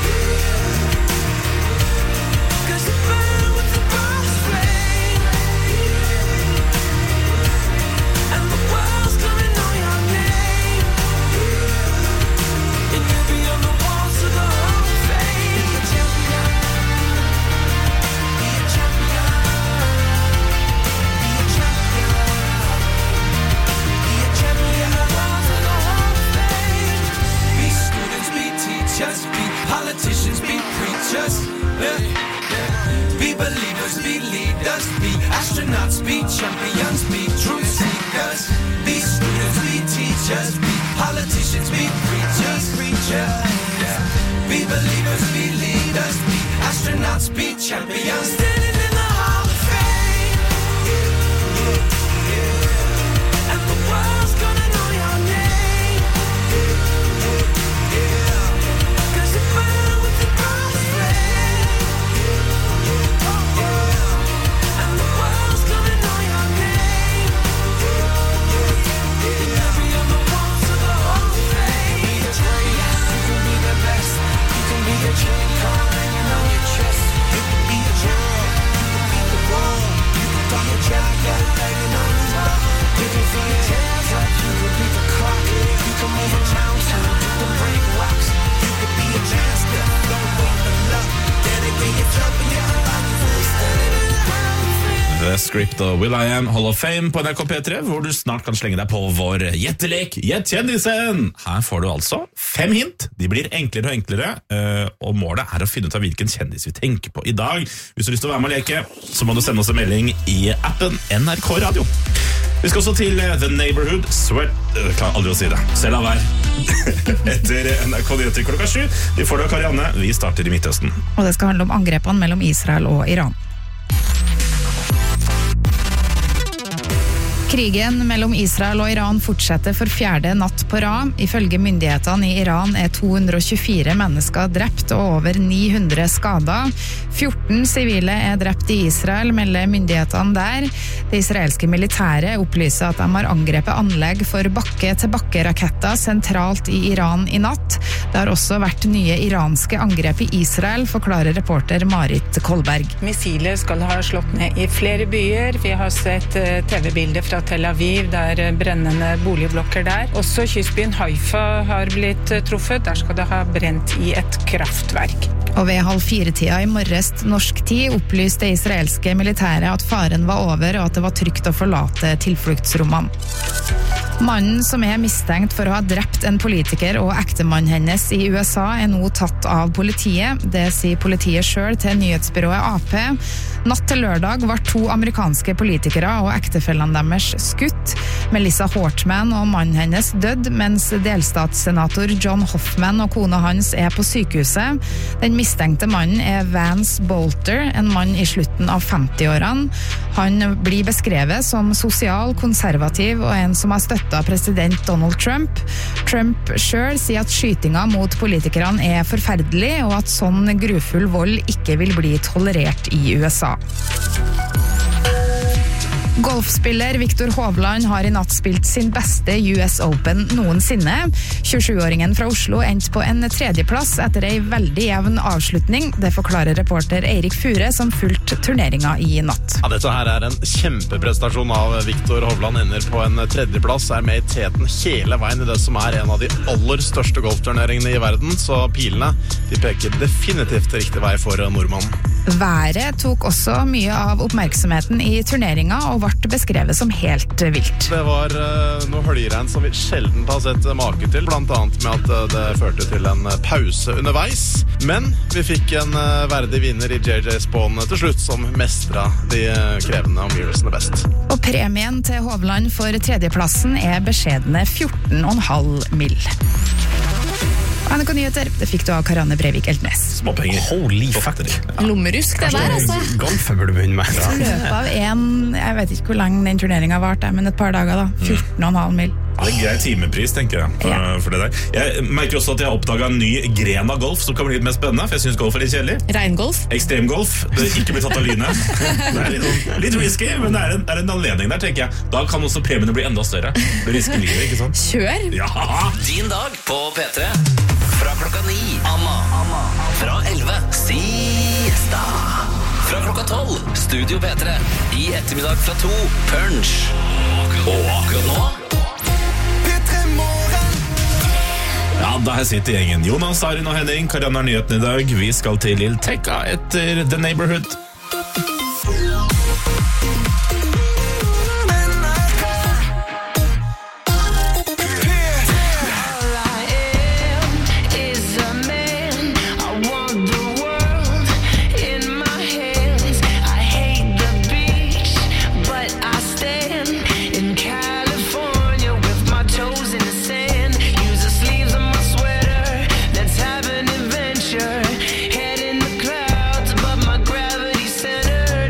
Cause you burn with the best flame, and the world's gonna know your name. And you'll be on the walls of the Hall of Fame. Be a champion, be a champion, be a champion, be a champion. Walls of the Hall of Fame. Be students, be teachers, be politicians, be preachers. Yeah. Be believers, be leaders, be astronauts, be champions, be truth seekers. Be students, be teachers, be politicians, be preachers, preachers. Yeah. Be believers, be leaders, be astronauts, be champions. Standing in the Hall of Fame, and the world's gonna know your name. Cause you burn with the best flame, and the world's gonna know your name. And you'll be on the walls of the Hall of Fame. Be the greatest, you can be the best, you can be the King Kong hanging on your chest. You could be the world, you could beat the war. You could talk to God, go banging on his door. You can throw your hands up, you can beat the clock. You can move a mountain, you can break rocks. You could be a master, don't wait for luck. Dedicate yourself and you go find yourself. The Script og Will I Am Hall of Fame på N R K P tre, hvor du snart kan slenge deg på vår gjettelek Gjett kjendisen. Her får du altså fem hint. De blir enklere og enklere, eh, og målet er å finne ut av hvilken kjendis vi tenker på i dag. Hvis du har lyst til å være med og leke, så må du sende oss en melding i appen N R K Radio. Vi skal også til eh, The Neighborhood. Sweat Jeg klarer aldri å si det. Selv av hver. Etter N R K Nyheter klokka sju. Vi får det av Karianne. Vi starter i Midtøsten. Og det skal handle om angrepene mellom Israel og Iran. Krigen mellom Israel og Iran fortsetter for fjerde natt på rad. Ifølge myndighetene i Iran er to hundre og tjuefire mennesker drept og over ni hundre skadet. fjorten sivile er drept i Israel, melder myndighetene der. Det israelske militæret opplyser at de har angrepet anlegg for bakke-til-bakke-raketter sentralt i Iran i natt. Det har også vært nye iranske angrep i Israel, forklarer reporter Marit Kolberg. Missiler skal ha slått ned i flere byer. Vi har sett T V-bilder fra Tel Aviv, der brennende boligblokker der. Også kystbyen Haifa har blitt truffet. Der skal det ha brent i et kraftverk. Og ved halv fire-tida i morges norsk tid opplyste det israelske militæret at faren var over og at det var trygt å forlate tilfluktsrommene. Mannen som er mistenkt for å ha drept en politiker og ektemannen hennes i U S A er nå tatt av politiet. Det sier politiet selv til nyhetsbyrået A P. Natt til lørdag var to amerikanske politikere og ektefellene deres skutt. Melissa Hortman og mannen hennes døde, mens delstatssenator John Hoffman og kona hans er på sykehuset. Den mistenkte mannen er Vance Bolter, en mann i slutten av femti-årene. Han blir beskrevet som sosial, konservativ og en som har støttet av president Donald Trump. Trump selv sier at skytinga mot politikerne er forferdelig, og at sånn grufull vold ikke vil bli tolerert i U S A. Golfspiller Viktor Hovland har i natt spilt sin beste U S Open noensinne. tjuesjuåringen fra Oslo endte på en tredjeplass etter ei veldig jevn avslutning. Det forklarer reporter Eirik Fure som fulgte turneringa i natt. Ja, dette her er en kjempeprestasjon av Viktor Hovland. Ender på en tredjeplass, er med i teten hele veien i det som er en av de aller største golfturneringene i verden, så pilene de peker definitivt riktig vei for nordmannen. Været tok også mye av oppmerksomheten i turneringa og ble beskrevet som helt vilt. Det var uh, noe høljeregn som vi sjelden har sett make til, blant annet med at uh, det førte til en pause underveis. Men vi fikk en uh, verdig vinner i J J Spawn til slutt, som mestret de uh, krevende omgivelsene best. Og premien til Hovland for tredjeplassen er beskjedne fjorten komma fem mill. N R K Nyheter, det fikk du av Karianne Breivik Eltnes. Småpenger. Holy fuck. Lommerusk det der, altså. Golfen burde begynne med. I løpet av en, jeg vet ikke hvor lang den turneringen varte, men et par dager da, fjorten komma fem mill. Det er en grei timepris, tenker jeg, for, Ja. for det der. Jeg merker også at jeg har oppdaget en ny gren av golf som kan bli litt mer spennende, for jeg synes golf er litt kjedelig. Regngolf. Ekstremgolf, det er ikke blitt tatt av lynet. Det er litt, litt risky, men det er, en, det er en anledning der, tenker jeg. Da kan også premiene bli enda større. Det risker livet, ikke sant? Kjør! Ja! Din dag på P tre. Fra klokka ni, Anna. Anna. Fra elleve, Siesta. Fra klokka tolv, Studio P tre. I ettermiddag fra to, Punch. Og akkurat nå Ja, der sitter gjengen. Jonas, Arin og Henning. Karianne har nyheten i dag. Vi skal til Lil Tekka etter The Neighborhood. Head in the clouds above my gravity center.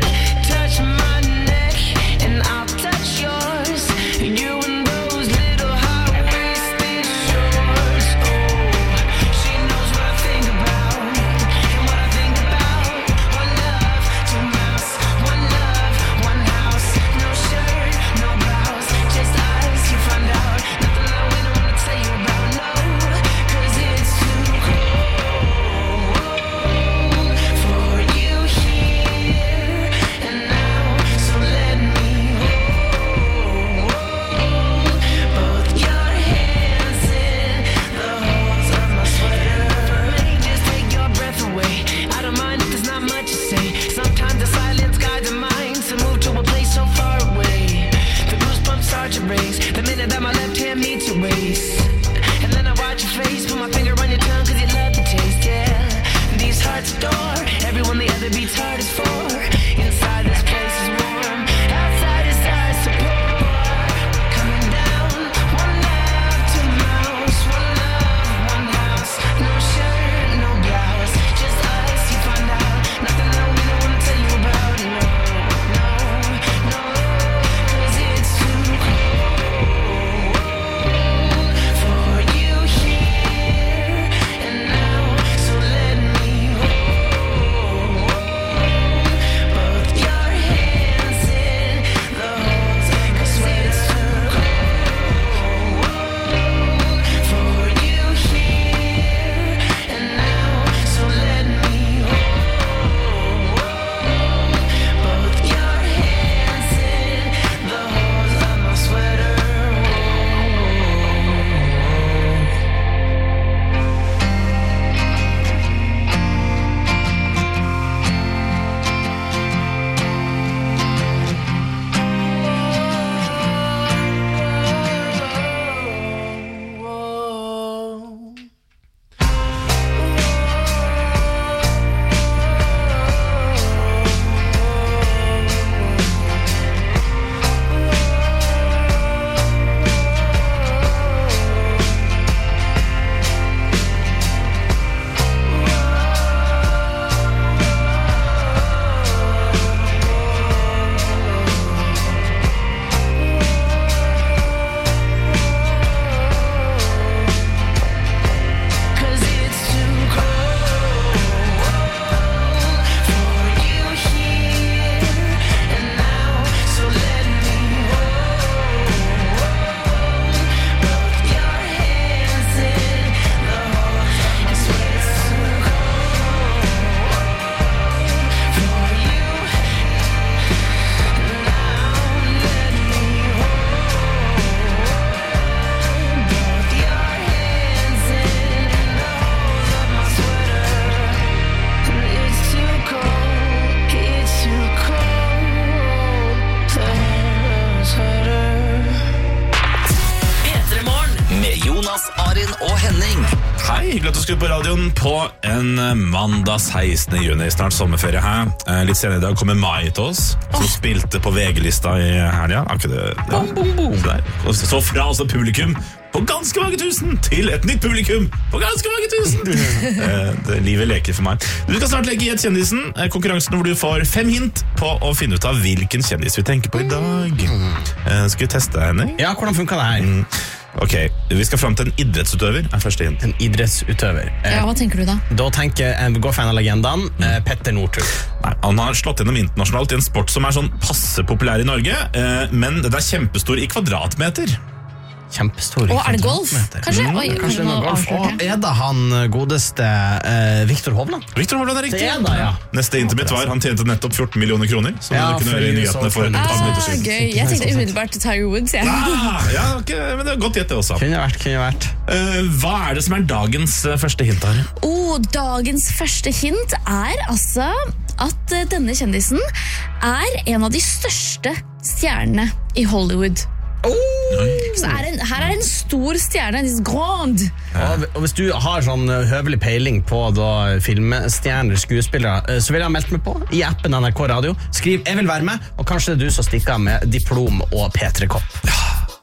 Hei, hyggelig at du skulle på radioen på en mandag sekstende juni. Snart sommerferie her. Litt senere i dag kommer Mai til oss, som spilte på V G-lista i helgen. Har ikke det? Ja. Bom, bom, bom. Så, og så fra oss et publikum på ganske mange tusen til et nytt publikum på ganske mange tusen. det, livet leker for meg. Du skal snart legge i et kjendisen. Konkurransen hvor du får fem hint på å finne ut av hvilken kjendis vi tenker på i dag. Skal vi teste deg, Henning? Ja, hvordan funker det her? Mm. Ok, vi skal frem til en idrettsutøver er første hint. En idrettsutøver Ja, hva tenker du da? Da tenker jeg, gå for en av legendene, mm. Petter Northug. Nei, han har slått gjennom internasjonalt i en sport som er sånn passe populær i Norge, men det er kjempestor i kvadratmeter. Kjempestor Å, er det golf? Kanskje? Mm, Oi, kanskje, kanskje noe golf. Og er det han godeste uh, Viktor Hovland? Viktor Hovland er riktig. Det er det, ja. Neste hint mitt var, han tjente nettopp fjorten millioner kroner, som ja, du kunne høre i nyhetene for et par minutter siden. Gøy, jeg tenkte umiddelbart Tiger Woods, jeg. Ah, ja, okay, men det er godt gjett det også. Kunne vært, kunne vært. Uh, hva er det som er dagens uh, første hint her? Oh, dagens første hint er altså at uh, denne kjendisen er en av de største stjernene i Hollywood. Oh! Så er en, her er en stor stjerne, en grand. Ja. Og hvis du har sånn høvelig peiling på da, filmstjerner, skuespillere, så vil jeg ha meldt meg på i appen N R K Radio. Skriv 'Jeg vil være med', og kanskje det er du som stikker med diplom og P tre-kopp. Ja.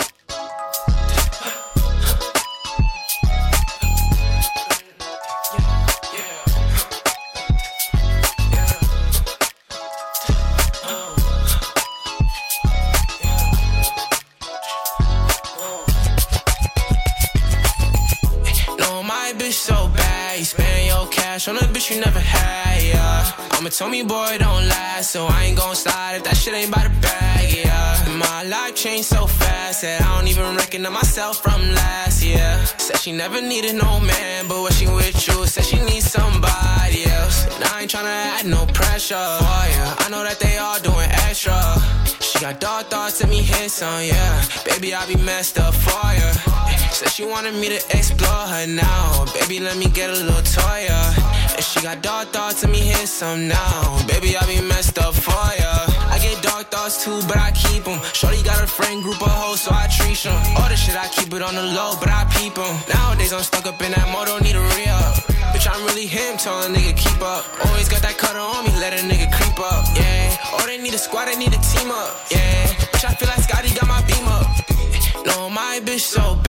On a bitch you never had, yeah. I'm a Tommy boy, don't last, so I ain't gon' slide if that shit ain't by the bag, yeah. My life changed so fast that I don't even recognize myself from last year. Said she never needed no man, but when she with you, said she needs somebody else. And I ain't tryna add no pressure for ya. I know that they all doing extra. She got dark thoughts, let me hit some, yeah. Baby, I be messed up for ya. Said she wanted me to explore her now. Baby, let me get a little toy, yeah. And she got dark thoughts, let me hit some now. Baby, I be messed up for ya. I get dark thoughts too, but I keep them. Shorty got a friend group of hoes, so I treat them. All the shit, I keep it on the low, but I peep them. Nowadays, I'm stuck up in that mode, don't need a re-up. Bitch, I'm really him, tell a nigga keep up. Always got that cutter on me, let a nigga creep up, yeah. Oh, they need a squad, they need a team up, yeah. Bitch, I feel like Scotty got my beam up. No, my bitch so